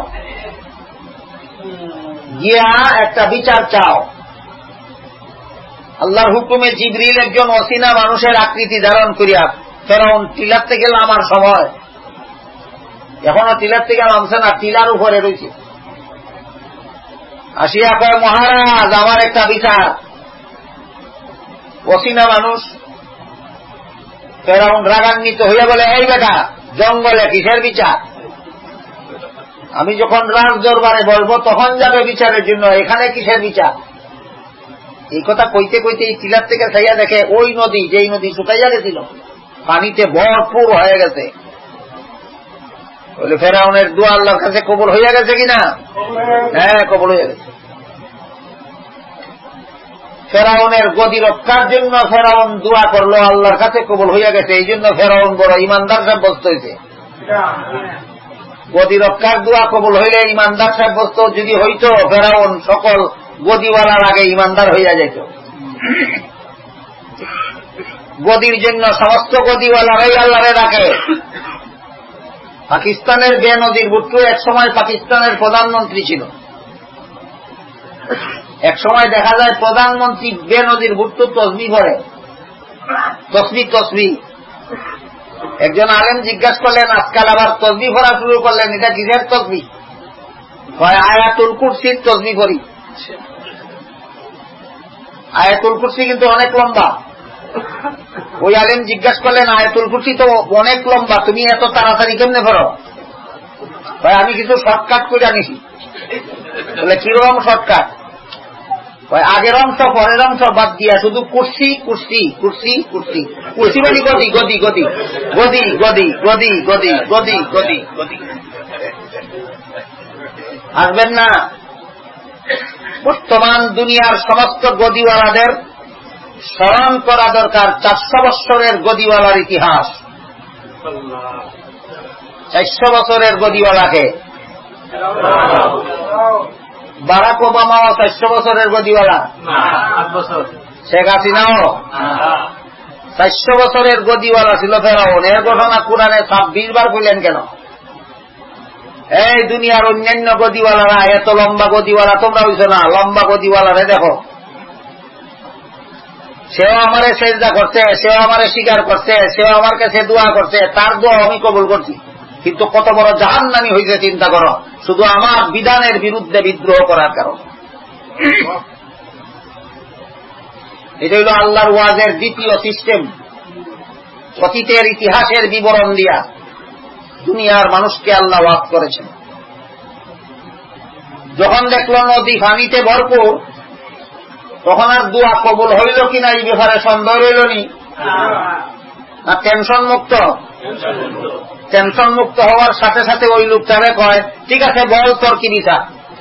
A: গিয়া একটা বিচার চাও। আল্লাহর হুকুমে জিবরিল একজন অচেনা মানুষের আকৃতি ধারণ করিয়া, ফেরাউন টিলার থেকে নামার সময়, এখনো টিলার থেকে নামছে না, টিলার উপরে রয়েছে, আসিয়া কয়, মহারাজ আমার একটা বিচার। অচেনা মানুষ। ফেরাউন রাগান্বিত হইয়া বলে, এই বেটা, জঙ্গলে কিসের বিচার? আমি যখন রাজ দরবারে বলবো তখন যাবে বিচারের জন্য, এখানে কিসের বিচার? এই কথা কইতে কইতে এই টিলার থেকে ছাইয়া দেখে ওই নদী, যেই নদী শুকাইয়া গেছিল, পানিতে ভরপুর হয়ে গেছে। বলে ফেরাউনের দোয়া আল্লাহর কাছে কবুল হইয়া গেছে কিনা? হ্যাঁ, কবুল হইয়া গেছে। ফেরাউনের গদি রক্ষার জন্য ফেরাউন দোয়া করলো, আল্লাহর কাছে কবুল হইয়া গেছে। এই জন্য ফেরাউন বড় ইমানদার সাব্যস্ত হয়েছে। গদি রক্ষার দোয়া কবুল হইলে ইমানদার সাব্যস্ত যদি হইত, ফেরাউন সকল গদিওয়ালার আগে ইমানদার হইয়া যেত। গদির জন্য সমস্ত গদিওয়ালারাই আল্লাহরে ডাকে। পাকিস্তানের বেনজির ভুট্টো এক সময় পাকিস্তানের প্রধানমন্ত্রী ছিল। এক সময় দেখা যায় প্রধানমন্ত্রী বেনজির ভুট্টো তসবিহ পড়ে, তসবিহ তসবিহ। একজন আলেম জিজ্ঞাসা করলেন, আজকাল আবার তসবিহ পড়া শুরু করলেন, এটা কিসের তসবিহ? হয় আয়াতুল কুরসির তসবিহ পড়ি। আয়াতুল কুরসি কিন্তু অনেক লম্বা। ওই আলেম জিজ্ঞাসা করলেন, আয়াতুল কুরসি তো অনেক লম্বা, তুমি এত তাড়াতাড়ি কেমনে পড়ো? ভাই আমি কিছু শর্টকাট করে আনিছি। বলে কিরকম শর্টকাট? আগের অংশ পরের অংশ বাদ দিয়া শুধু কুরসি কুরসি কুরসি কুরসি কুরসি মানে গদি গদি গদি গদি গদি গদি গদি গদি গদি গদি। আসবেন না? বর্তমান দুনিয়ার সমস্ত গদিওয়ালাদের স্মরণ করা দরকার চারশো বৎসরের গদিওয়ালার ইতিহাস। চারশো বছরের গদিওয়ালাকে বারাক ওবামাও চারশো বছরের গদিওয়ালা, শেখ হাসিনাও চারশো বছরের গদিওয়ালা ছিল। ফেরাউন এর ঘটনা কোরআনে ছাব্বিশ বার কইলেন কেন? এই দুনিয়ার অন্যান্য গদিওয়ালারা এত লম্বা গদিওয়ালা তোমরা হইছ না, লম্বা গদিওয়ালারে দেখো। সেও আমারে সেজদা করছে, সেও আমারে স্বীকার করছে, সেও আমার কাছে দোয়া করছে, তার দোয়া আমি কবুল করছি। কিন্তু কত বড় জাহান্নামী হয়েছে চিন্তা করো, শুধু আমার বিধানের বিরুদ্ধে বিদ্রোহ করার কারণ। এটা হইল আল্লাহর ওয়াজের দ্বিতীয় সিস্টেম। অতীতের ইতিহাসের বিবরণ দিয়া দুনিয়ার মানুষকে আল্লাহ ওয়াজ করেছেন। যখন দেখল নদী পানিতে ভরপুর, তখন আর দোয়া কবুল হইল কিনা এই ব্যাপারে সন্দেহ রইল নি? না টেনশন মুক্ত? টেনশন মুক্ত হওয়ার সাথে সাথে ওই লোকটারে কয়, ঠিক আছে বল তোর কি বিচার,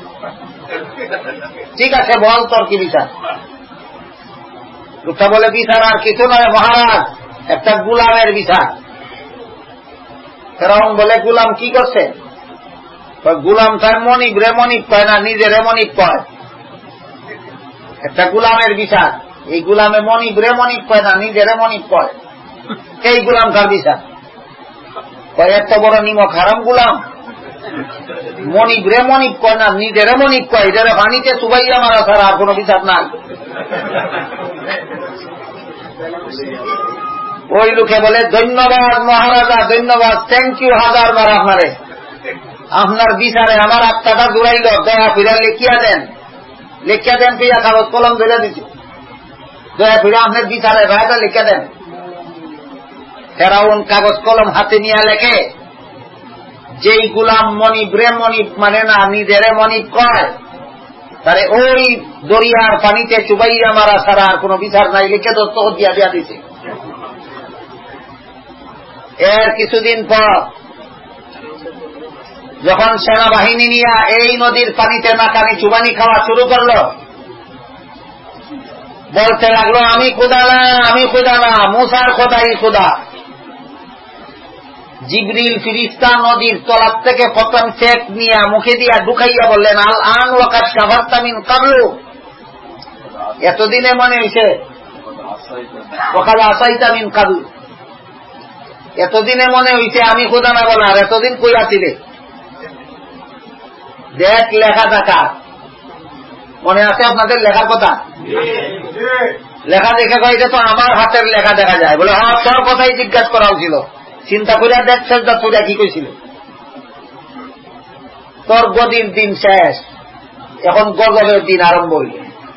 A: ঠিক আছে বল তোর কি বিচার। লোকটা বলে, বিচার আর কিছু নয় মহারাজ, একটা গুলামের বিচার। ফেরাউন বলে, গুলাম কি করছে? গুলাম তার মনিব রে মনিব কয় না, নিজের মনিব কয়। একটা গুলামের বিচার, এই গুলামে মনিব রে মনিব কয় না, নিজের মনিব কয়। এই গুলাম কার বিচার? কয় এত বড় নিমক হারাম গুলাম, মনিব রে মনিব কয় না, নিজের মনিব কয়। যারা পানিতে চুবাইয়া মারা ছাড়া আর কোন বিচার নাই। ওই লোকে বলে ধন্যবাদ মহারাজা, ধন্যবাদ, থ্যাংক ইউ হাজার বার আপনারে, আপনার বিচারে আমার আত্মাটা জুড়াইল, দয়া ফিরা লিখিয়া দেন, লিখিয়া দেন, পিয়া কাগজ কলম ধরে দিচ্ছে, দয়া ফিরা আপনার বিচারে রায়টা লিখে দেন। ফেরাউন কাগজ কলম হাতে নিয়ে লেখে, যেই গুলাম মনিব রে মনিব মানে না, নিজেরে মনিব কয়, তারে ওই দরিয়ার পানিতে চুবাইয়া মারা ছাড়া আর কোন বিচার নাই, লিখে দত্ত দিয়া দিয়া দিছে। এর কিছুদিন পর যখন সেনাবাহিনী নিয়ে এই নদীর পানিতে নাকানি চুবানি খাওয়া শুরু করলো, বলতে লাগলো আমি খোদা না, আমি খোদা না, মুসার খোদাই খোদা। জিবরিল ফিরিস্তা নদীর তলার থেকে প্রথম চেক নিয়ে মুখে দিয়া ঢুকাইয়া বললেন, আল আন ওয়াকাত কাফারতা মিন ক্বাবলু, এতদিনে মনে হইছে ওয়াকাত আসাইতা মিন ক্বাবলু, এতদিনে মনে হইছে আমি খোদা না বলার, এতদিন কই আছিলে। দেখ লেখা থাকা মনে আছে আপনাদের লেখার কথা, লেখা দেখে কয়েছে তো আমার হাতের লেখা দেখা যায়, বলে হ্যাঁ তোর কথাই জিজ্ঞাসা করা হয়েছিল, চিন্তা করিয়া দেখ সেজদা তোরা কি কইছিল। তোর গদির দিন শেষ, এখন গজবের দিন আরম্ভ হইল।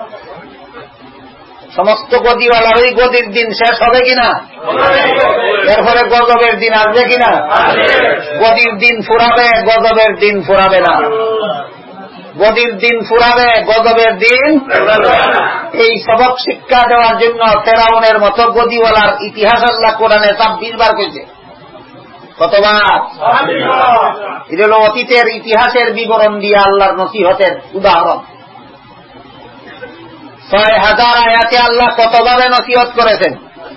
A: সমস্ত গদিওয়ালারই গদির দিন শেষ হবে কিনা, এরপরে গজবের দিন আসবে কিনা। গদির দিন ফুরাবে, গজবের দিন ফুরাবে না। গদির দিন ফুরাবে, গজবের দিন। এই সবক শিক্ষা দেওয়ার জন্য ফেরাউনের মতো গদিওয়ালার ইতিহাস আল্লাহ কোরআনে ছাব্বিশ বার কইছে। কতবার? এটা হল অতীতের ইতিহাসের বিবরণ দিয়ে আল্লাহর নসিহতের উদাহরণ। ছয় হাজার আয়াতে আল্লাহ কতভাবে নসিহত করেছেন।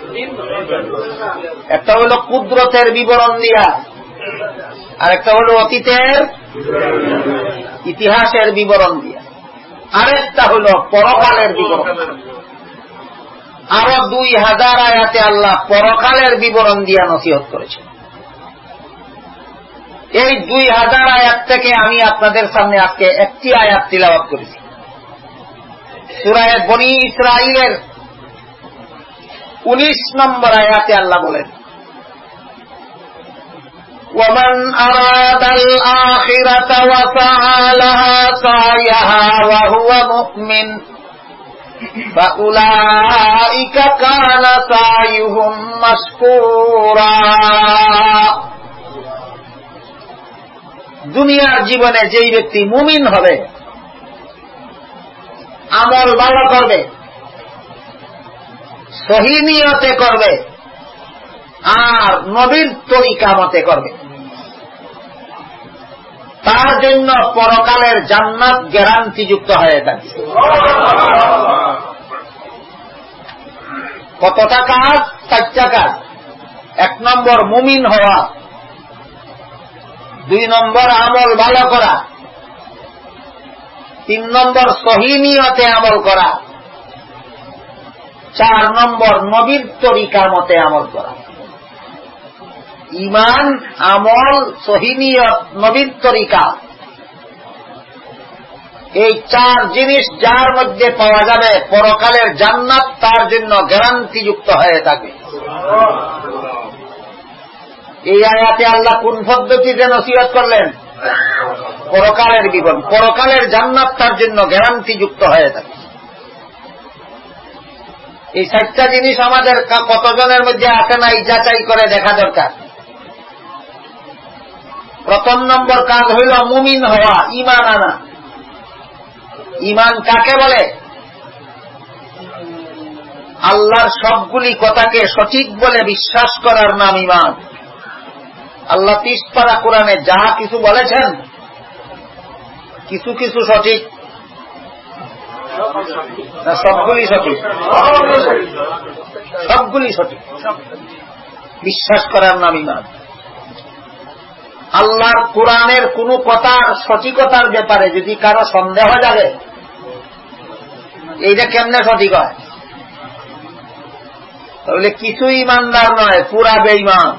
A: একটা হল কুদরতের বিবরণ দিয়া, আর একটা হল অতীতের ইতিহাসের বিবরণ দিয়া, আরেকটা হল পরকালের বিবরণ। আরো দুই হাজার আয়াতে আল্লাহ পরকালের বিবরণ দিয়া নসিহত করেছেন। এই দুই হাজার আয়াত থেকে আমি আপনাদের সামনে আজকে একটি আয়াত তিলাওয়াত করেছি। সূরা বনী ইসরাঈলের উনিশ নম্বর আয়াতে আল্লাহ বলেন, وَمَنْ أَرَادَ الْآخِرَةَ وَسَعَى لَهَا سَعْيَهَا وَهُوَ مُؤْمِنٌ فَأُولَئِكَ كَانَ سَعْيُهُمْ مَشْكُورًا। দুনিয়ার জীবনে যেই ব্যক্তি মুমিন হবে, আমল ভালো করবে, সহি নিয়তে করবে, আর নবীর তরিকা মতে করবে, তার জন্য পরকালের জান্নাত গ্যারান্টিযুক্ত হয়ে থাকে। কতটা কাজ? চারটা কাজ। এক নম্বর মুমিন হওয়া, দুই নম্বর আমল ভালো করা, তিন নম্বর সহি নিয়তে আমল করা, চার নম্বর নবীর তরিকা মতে আমল করা। ঈমান, আমল, সহি নিয়ত, নবীর তরিকা, এই চার জিনিস যার মধ্যে পাওয়া যাবে, পরকালের জান্নাত তার জন্য গ্যারান্টিযুক্ত হয়ে থাকে। এই আয়াতে আল্লাহ কোন পদ্ধতিতে নসিহত করলেন? পরকালের বিবরণ। পরকালের জান্নাত তার জন্য গ্যারান্টিযুক্ত হয়ে থাকে। এই চারটা জিনিস আমাদের কতজনের মধ্যে আছে না, এই যাচাই করে দেখা দরকার। প্রথম নম্বর কাজ হইল মুমিন হওয়া, ঈমান আনা। ঈমান কাকে বলে? আল্লাহর সবগুলি কথাকে সঠিক বলে বিশ্বাস করার নাম ঈমান। আল্লাহ তিরিশ পারা কোরআনে যা কিছু বলেছেন, কিছু কিছু সঠিক না, সবগুলি সঠিক, সবগুলি সঠিক বিশ্বাস করার নাম ঈমান। আল্লাহর কোরআনের কোন কথার সঠিকতার ব্যাপারে যদি কারো সন্দেহ জাগে, এইটা কেমনে সঠিক হয়? তাহলে কিছু ঈমানদার নয়, পুরা বেঈমান।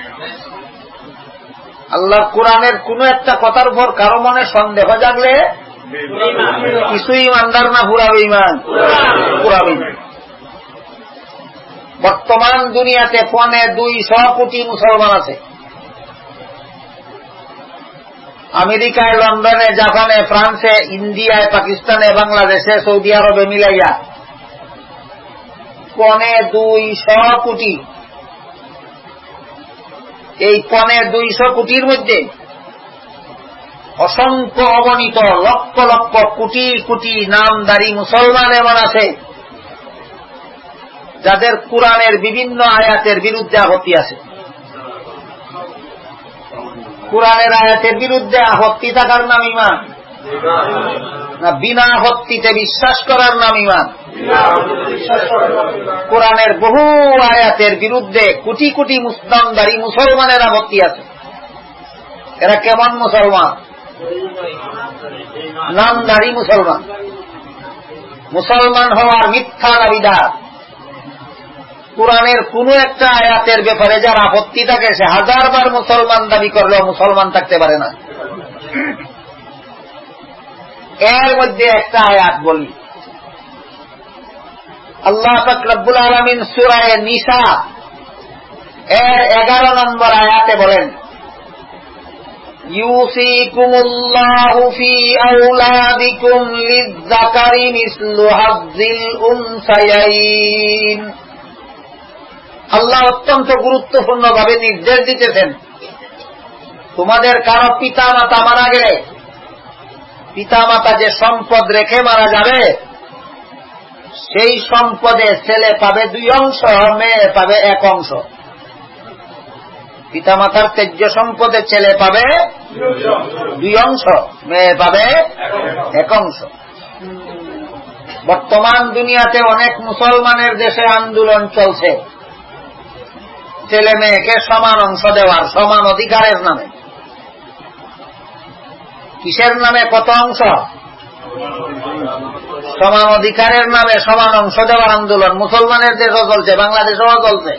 A: আল্লাহর কোরআনের কোন একটা কথার উপর কারো মনে সন্দেহ জাগলে কিছু ঈমানদার না, পুরা বেঈমান, পুরা বেঈমান। বর্তমান দুনিয়াতে পৌনে দুইশ কোটি মুসলমান আছে। আমেরিকায়, লন্ডনে, জাপানে, ফ্রান্সে, ইন্ডিয়ায়, পাকিস্তানে, বাংলাদেশে, সৌদি আরবে মিলাইয়া পৌনে দুইশ কোটি। এই পৌনে দুইশ কোটির মধ্যে অসংখ্য অগণিত লক্ষ লক্ষ কোটি কোটি নামধারী মুসলমান এমন আছে যাদের কুরআনের বিভিন্ন আয়াতের বিরুদ্ধে আপত্তি আছে। কুরআনের আয়াতের বিরুদ্ধে আপত্তি থাকার নাম ঈমান, না বিনা আপত্তিতে বিশ্বাস করার নাম ঈমান? কুরআনের বহু আয়াতের বিরুদ্ধে কোটি কোটি মুসলমানদারি মুসলমানের আপত্তি আছে। এরা কেমন মুসলমান? নামধারী মুসলমান। মুসলমান হওয়ার মিথ্যা দাবিদার। কুরআনের কোন একটা আয়াতের ব্যাপারে যার আপত্তি থাকে সে হাজারবার মুসলমান দাবি করলেও মুসলমান থাকতে পারে না। এর মধ্যে একটা আয়াত বলি, আল্লাহ পাক রব্বুল আলামিন সূরা নিসা এর এগারো নম্বর আয়াতে বলেন, ইউসিকুমুল্লাহু ফি আওলাদিকুম লিয-যাকারি মিসলু হাজ্জিল উনসায়াইন। আল্লাহ অত্যন্ত গুরুত্বপূর্ণ ভাবে নির্দেশ দিতেছেন, তোমাদের কারো পিতা মাতা মারা গেলে পিতা মাতা যে সম্পদ রেখে মারা যাবে সেই সম্পদে ছেলে পাবে দুই অংশ, মেয়ে পাবে এক অংশ। পিতা মাতার ত্যায্য সম্পদে ছেলে পাবে দুই অংশ, মেয়ে পাবে এক অংশ। বর্তমান দুনিয়াতে অনেক মুসলমানের দেশে আন্দোলন চলছে ছেলে মেয়েকে সমান অংশ দেওয়ার, সমান অধিকারের নামে। কিসের নামে কত অংশ? সমান অধিকারের নামে সমান অংশ দেওয়ার আন্দোলন মুসলমানের দেশও চলছে, বাংলাদেশেও চলছে।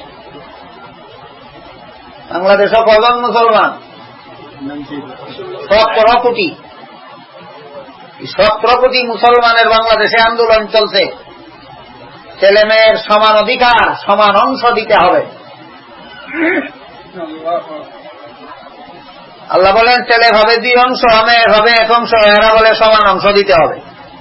A: বাংলাদেশও কজন মুসলমান? সতেরো কোটি। সতেরো কোটি মুসলমানের বাংলাদেশে আন্দোলন চলছে, ছেলে মেয়ের সমান অধিকার, সমান অংশ দিতে হবে। আল্লাহ বলেন ছেলে ভাবে দুই অংশ, মেয়ে ভাবে এক অংশ, এরা বলে সমান অংশ দিতে হবে।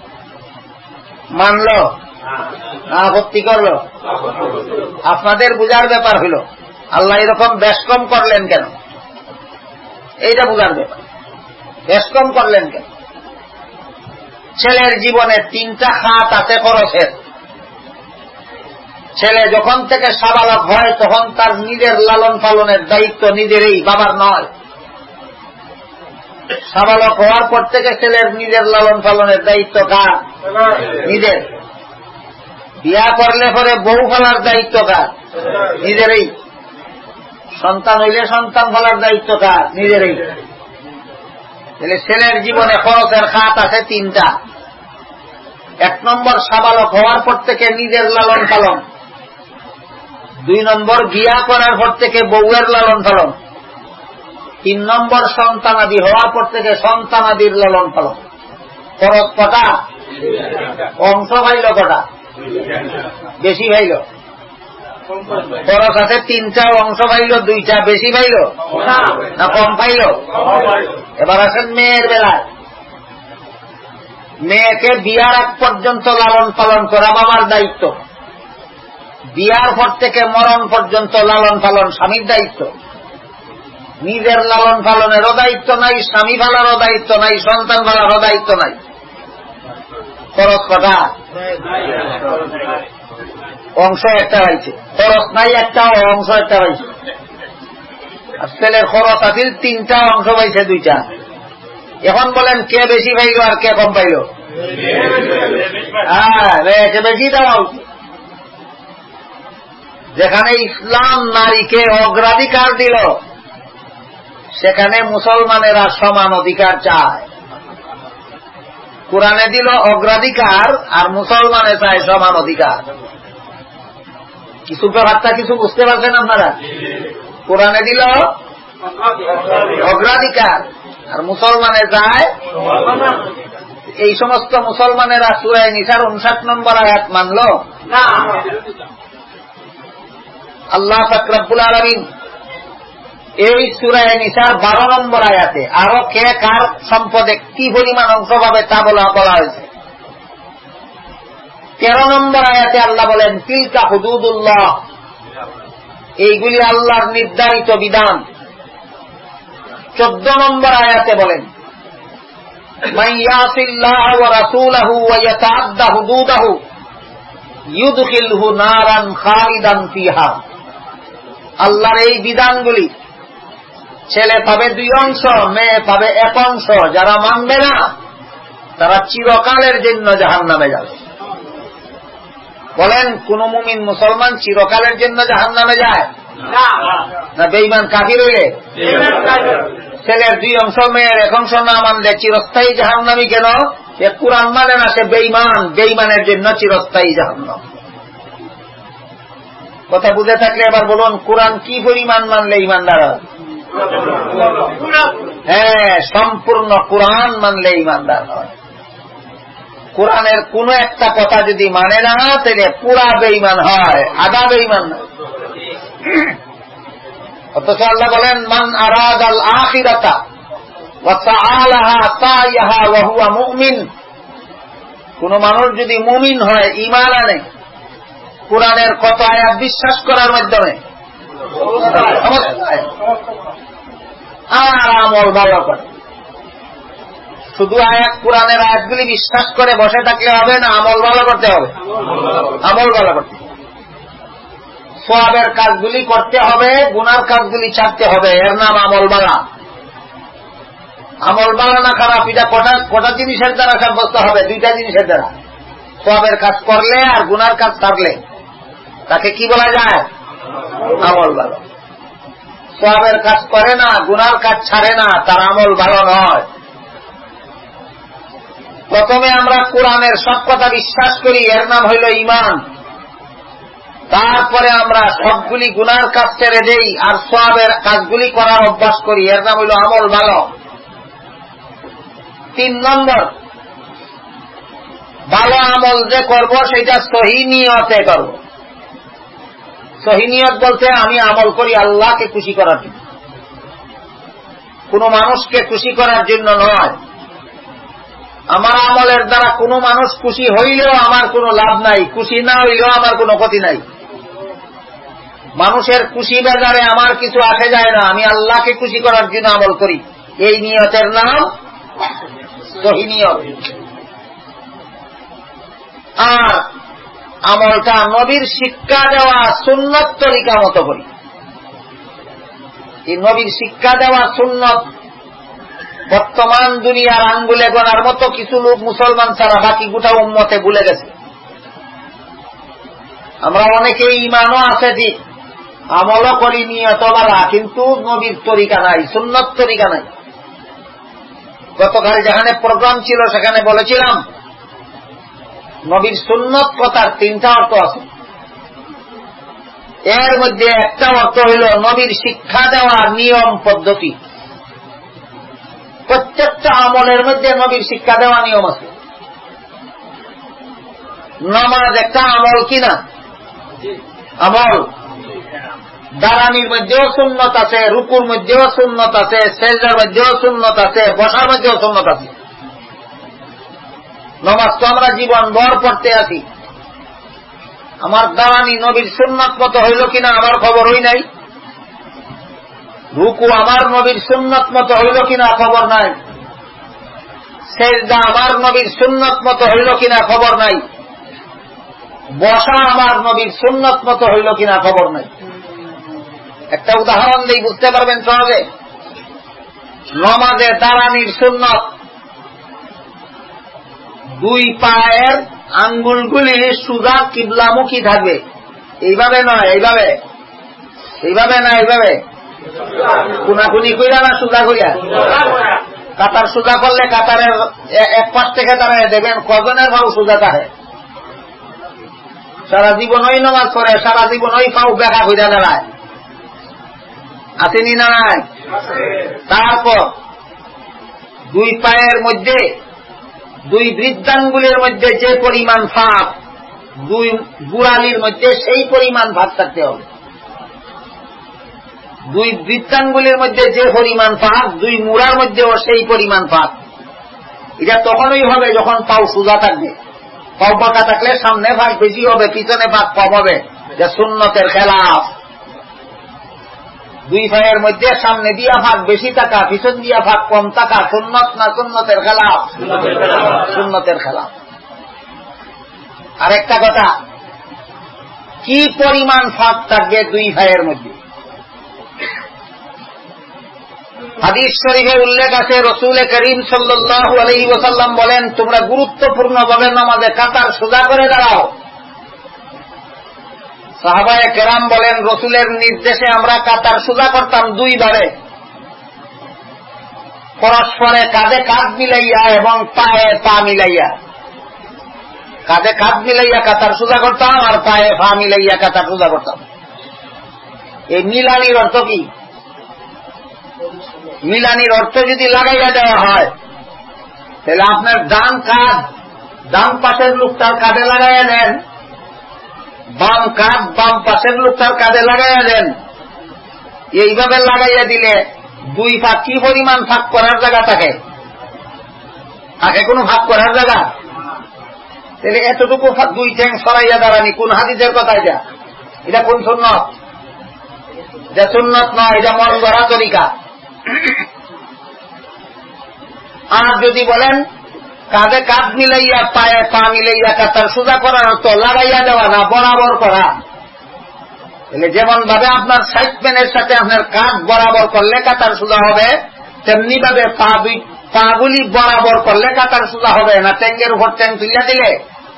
A: মানল না আপত্তি করল? আপনাদের বুঝার ব্যাপার হইল আল্লাহ এরকম বেশকম করলেন কেন, এইটা বুঝার ব্যাপার। বেশকম করলেন কেন? ছেলের জীবনে তিনটা খাত আছে খরচের। ছেলে যখন থেকে সাবালক হয় তখন তার নিজের লালন পালনের দায়িত্ব নিজেরই, বাবার নয়। সাবালক হওয়ার পর থেকে ছেলের নিজের লালন পালনের দায়িত্ব কার? নিজের। বিয়া করলে পরে বউ ফেলার দায়িত্ব কার? নিজেরই। সন্তান হইলে সন্তান ফেলার দায়িত্ব কার? নিজেরই। তাহলে ছেলের জীবনে খরচের খাত আছে তিনটা। এক নম্বর সাবালক হওয়ার পর থেকে নিজের লালন পালন, দুই নম্বর বিয়া করার পর থেকে বউয়ের লালন পালন, তিন নম্বর সন্তানাদি হওয়ার পর থেকে সন্তানাদির লালন পালন। খরচ কটা? অংশ পাইল কটা? বেশি পাইল। খরচ আছে তিনটা, অংশ পাইল দুইটা, বেশি পাইল না কম পাইল? এবার আসেন মেয়ের বেলায়। মেয়েকে বিয়ার আগ পর্যন্ত লালন পালন করা বাবার দায়িত্ব, বিয়ার পর থেকে মরণ পর্যন্ত লালন পালন স্বামীর দায়িত্ব। নিজের লালন পালনেরও দায়িত্ব নাই, স্বামী ভালারও দায়িত্ব নাই, সন্তান ভালারও দায়িত্ব নাই। খরচ কটা? অংশ একটা হয়েছে। খরচ নাই একটা, অংশ একটা হয়েছে। আর ছেলের খরচ আছিল তিনটা, অংশ পাইছে দুইটা। এখন বলেন কে বেশি পাইল আর কে কম পাইল? হ্যাঁ, কে বেশি দেওয়া উচিত। যেখানে ইসলাম নারীকে অগ্রাধিকার দিল সেখানে মুসলমানেরা সমান অধিকার চায়। কোরআনে দিল অগ্রাধিকার আর মুসলমানে চায় সমান অধিকার। কিছু ব্যাপারটা কিছু বুঝতে পারছেন আপনারা? কোরআনে দিল অগ্রাধিকার আর মুসলমানে চায়। এই সমস্ত মুসলমানেরা সূরা নিসার উনষাট নম্বর আয়াত মানল না। আল্লাহ পাক রব্বুল আলামিন এই সূরা নিসার বারো নম্বর আয়াতে আরো কে কার সম্পদে কি পরিমাণ অংশ পাবে তা বলা বলা হয়েছে। তেরো নম্বর আয়াতে আল্লাহ বলেন তিলকা হুদুদুল্লাহ, এইগুলি আল্লাহর নির্ধারিত বিধান। চোদ্দ নম্বর আয়াতে বলেন মান ইয়াসিল্লাহ ওয়া রাসূলাহু ওয়া ইয়াতাআদ্দা হুদুদাহু ইউদখিলহু নারান খালিদান ফিহা। আল্লাহর এই বিধানগুলি ছেলে পাবে দুই অংশ, মেয়ে পাবে এক অংশ। যারা মানবে না তারা চিরকালের জন্য জাহান্নামে যাবে। বলেন কোন মুমিন মুসলমান চিরকালের জন্য জাহান্নামে যায় না বেঈমান কাফির হইলে? ছেলের দুই অংশ মেয়ের এক অংশ না মানলে চিরস্থায়ী জাহান্নামী কেন? সে কুরআন মানে না, সে বেঈমান। বেঈমানের জন্য চিরস্থায়ী জাহান্নাম। কথা বুঝে থাকলে এবার বলুন কুরআন কি পরিমাণ মানলে ঈমানদার হয়? হ্যাঁ, সম্পূর্ণ কুরআন মানলে ঈমানদার হয়। কুরআনের কোন একটা কথা যদি মানে না তাহলে পুরা বেঈমান হয়, আধা বেঈমান না। অথচ আল্লাহ বলেন মান আরাদাল আখিরাতা ওয়া সাআলাহা সাইয়াহা ওয়া হুয়া মুমিন। কোন মানুষ যদি মুমিন হয়, ঈমান আনে, কুরআনের কত আয়াত বিশ্বাস করার মাধ্যমে আর আমল ভালো করে। শুধু আয়াত কুরআনের আয়াতগুলি বিশ্বাস করে বসে থাকলে হবে না, আমল ভালো করতে হবে। আমল ভালো করতে সওয়াবের কাজগুলি করতে হবে, গুনার কাজগুলি ছাড়তে হবে। এর নাম আমল বালা। আমল বালা না খারাপ, এটা কটা কটা জিনিসের দ্বারা সাব্যস্ত হবে? দুইটা জিনিসের দ্বারা। সওয়াবের কাজ করলে আর গুনার কাজ ছাড়লে তাকে কি বলা যায়? আমল ভালো। সওয়াবের কাজ করে না, গুনার কাজ ছাড়ে না, তার আমল ভালো নয়। প্রথমে আমরা কুরআনের সব কথা বিশ্বাস করি, এর নাম হইল ঈমান। তারপরে আমরা সবগুলি গুনার কাজ ছেড়ে দেই আর সওয়াবের কাজগুলি করার অভ্যাস করি, এর নাম হইল আমল ভালো। তিন নম্বর, ভালো আমল যে করব সেটা সহি নিয়তে করব। সহি নিয়ত বলতে আমি আমল করি আল্লাহকে খুশি করার জন্য, কোন মানুষকে খুশি করার জন্য নয়। আমার আমলের দ্বারা কোন মানুষ খুশি হইলেও আমার কোনো লাভ নাই, খুশি না হইলেও আমার কোনো ক্ষতি নাই। মানুষের খুশি বেজারে আমার কিছু আসে যায় না, আমি আল্লাহকে খুশি করার জন্য আমল করি। এই নিয়তের নাম সহি নিয়ত। আর আমলটা নবীর শিক্ষা দেওয়া সুন্নত তরিকা মতো করি। এই নবীর শিক্ষা দেওয়া সুন্নত বর্তমান দুনিয়ার আঙ্গুলে গোনার মতো কিছু লোক মুসলমান ছাড়া বাকি গোটা উম্মতে ভুলে গেছে। আমরা অনেকেই ঈমানও আছে ঠিক, আমলও করি নিয়তওয়ালা, কিন্তু নবীর তরিকা নাই, সুন্নত তরিকা নাই। গতকাল যেখানে প্রোগ্রাম ছিল সেখানে বলেছিলাম নবীর সুন্নত কথার তিনটা অর্থ আছে। এর মধ্যে একটা অর্থ হইল নবীর শিক্ষা দেওয়া নিয়ম পদ্ধতি। প্রত্যেকটা আমলের মধ্যে নবীর শিক্ষা দেওয়া নিয়ম আছে। নামাজ একটা আমল কিনা? আমল। দাঁড়ানির মধ্যেও সুন্নত আছে, রুকুর মধ্যেও সুন্নত আছে, সেজদার মধ্যেও সুন্নত আছে, বসার মধ্যেও সুন্নত আছে। নামাজ তো আমরা জীবন ভর পড়তে আছি, আমার দাঁড়ানি নবীর সুন্নত মতো হইল কিনা আমার খবরই নাই। রুকু আমার নবীর সুন্নত মতো হইল কিনা খবর নাই। সেজদা আমার নবীর সুন্নত মতো হইল কিনা খবর নাই। বসা আমার নবীর সুন্নত মতো হইল কিনা খবর নাই। একটা উদাহরণ দিয়ে বুঝতে পারবেন সহজে। নমাজে দাঁড়ানির সুন্নত, দুই পায়ের আঙ্গুলগুলি সুজা কিবলামুখী থাকবে। এইভাবে নয়, এইভাবে এইভাবে না, এইভাবে কুনাকুনি কইরা না সুজা কইরা। কাতার সুজা করলে কাতারের এক পাশ থেকে দাঁড়ায় দেবেন কজনের ভাও সুজা থাকে। সারা জীবন ওই নামাজ পড়ে, সারা জীবন ওই পাও বেকা কইরা দাঁড়ায়, আসেনি না নাই? তারপর দুই পায়ের মধ্যে, দুই বৃদ্ধাঙ্গুলের মধ্যে যে পরিমাণ ফাঁক, দুই বুড়ালির মধ্যে সেই পরিমাণ ভাগ থাকতে হবে। দুই বৃত্তাঙ্গুলির মধ্যে যে পরিমাণ ফাঁক, দুই মুড়ার মধ্যেও সেই পরিমাণ ফাঁক। এটা তখনই হবে যখন পাও সোজা থাকবে। পাও পাকা থাকলে সামনে ফাঁক বেশি হবে, পিছনে ফাঁক কম হবে, যা সুন্নতের খেলাফ। দুই পায়ের মধ্যে সামনে দিয়া ফাঁক বেশি থাকা, পিছন দিয়া ফাঁক কম থাকা সুন্নত না সুন্নতের খেলাফ? সুন্নতের খেলাফ। আরেকটা কথা, কি পরিমাণ ফাঁক থাকবে দুই ভাইয়ের মধ্যে? হাদিস শরীফে উল্লেখ আছে, রসুল করিম সাল্লাল্লাহু আলাইহি ওয়াসাল্লাম বলেন, তোমরা গুরুত্বপূর্ণ ভাবে নামাজে কাতার সোজা করে দাঁড়াও। সাহাবায়ে কেরাম বলেন, রসুলের নির্দেশে আমরা কাতার সোজা করতাম দুইবারে, পরস্পরে কাঁধে কাঁধ মিলাইয়া এবং পায়ে পা মিলাইয়া। কাঁধে কাঁধ মিলাইয়া কাতার সোজা করতাম আর পায়ে পা মিলাইয়া কাতার সোজা করতাম। এই মিলানির অর্থ কি? মিলানির অর্থ যদি লাগাইয়া দেওয়া হয়, তাহলে আপনার ডান কাঁধ ডান পাশের লোকটার কাঁধে লাগাইয়া দেন, বাম কাঁধ বাম পাশের লোকটার কাঁধে লাগাইয়া দেন। এইভাবে লাগাইয়া দিলে দুই ফাঁক কি পরিমাণ ফাঁক করার জায়গা থাকে? থাকে কোনো ভাগ করার জায়গা? তাহলে এতটুকু দুই ঠ্যাং সরাইয়া দাঁড়ানি কোন হাদিসের কথা? এটা এটা কোন সুন্নত? এটা সুন্নত নয়, এটা মন গড়া তরিকা। আর যদি বলেন কাঁধে কাঁধ মিলাইয়া পায়ে পা মিলাইয়া কাতার সোজা করার অর্থ লাগাইয়া দেওয়া না, বরাবর করা। তাহলে যেমন ভাবে আপনার সাইড প্যানের সাথে আপনার কাঁধ বরাবর করলে কাতার সোজা হবে, তেমনি ভাবে পা দুই পাগুলি বরাবর করলে কাতার সোজা হবে না। ট্যাঙ্গের উপর ট্যাং তুলিয়া দিলে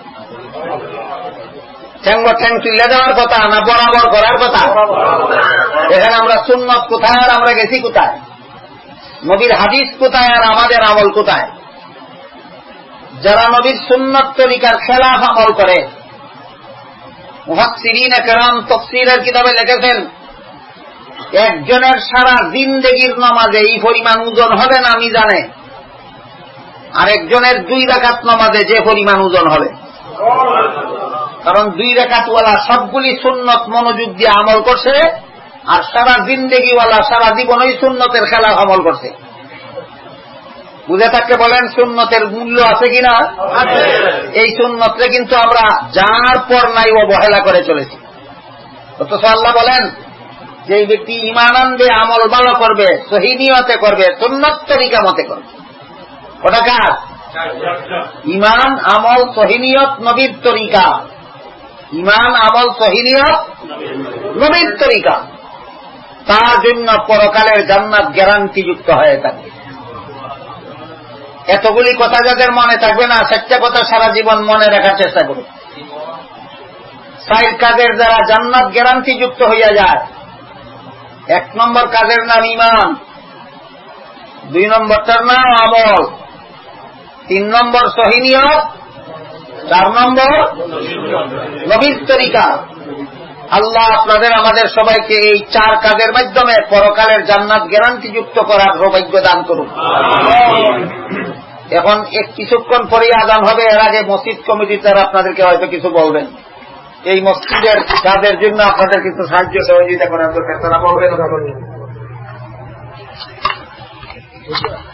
A: ট্যাঙ্গ ট্যাং তুলিয়া দেওয়ার কথা না বরাবর করার কথা? এখানে আমরা সুন্নত কোথায় আর আমরা গেছি কোথায়? নবীর হাদিস কোথায় আর আমাদের আমল কোথায়? যারা নবীর সুন্নত তরিকার খেলাফ আমল করে, মুফাসসিরিন কেরাম তাফসীরের কিতাবে লিখেছেন, একজনের সারা জিন্দেগির নামাজে এই পরিমাণ ওজন হবে না মিজানে, আর একজনের দুই রাকাত নামাজে যে পরিমাণ ওজন হবে। কারণ দুই রাকাতওয়ালা সবগুলি সুন্নত মনোযোগ দিয়ে আমল করছে, আর সারা জিন্দেগিওয়ালা সারা জীবনই সুন্নতের খেলাফ আমল করছে। বুঝে থাকতে বলেন সুন্নতের মূল্য আছে কিনা? এই সুন্নতরে কিন্তু আমরা যার পর নাই অবহেলা করে চলেছি। অথচ আল্লাহ বলেন যে এই ব্যক্তি ঈমান আনবে, আমল ভালো করবে, সহি নিয়তে করবে, সুন্নত তরিকা মতে করবে। ওটা কাজ ঈমান আমল সহি নিয়ত নবীর তরিকা। ঈমান আমল সহি নিয়ত নবীর তরিকা। তার জন্য পরকালের জান্নাত গ্যারান্টি যুক্ত হয়ে থাকে। এতগুলি কথা যাদের মনে থাকবে না, সত্য কথা সারা জীবন মনে রাখার চেষ্টা করুন। চার কাজের দ্বারা জান্নাত গ্যারান্টি যুক্ত হইয়া যায়। এক নম্বর কাজের নাম ঈমান, দুই নম্বরটার নাম আমল, তিন নম্বর সহি নিয়ত, চার নম্বর নবীর তরিকা। আল্লাহ আপনাদের আমাদের সবাইকে এই চার কাজের মাধ্যমে পরকালের জান্নাত গ্যারান্টি যুক্ত করার সৌভাগ্য দান করুন। এখন এক কিছুক্ষণ পরে আযান হবে, এর আগে মসজিদ কমিটি তারা আপনাদেরকে হয়তো কিছু বলবেন। এই মসজিদের কাজের জন্য আপনাদের কিছু সাহায্য সহযোগিতা করার দরকার, তারা বলবেন।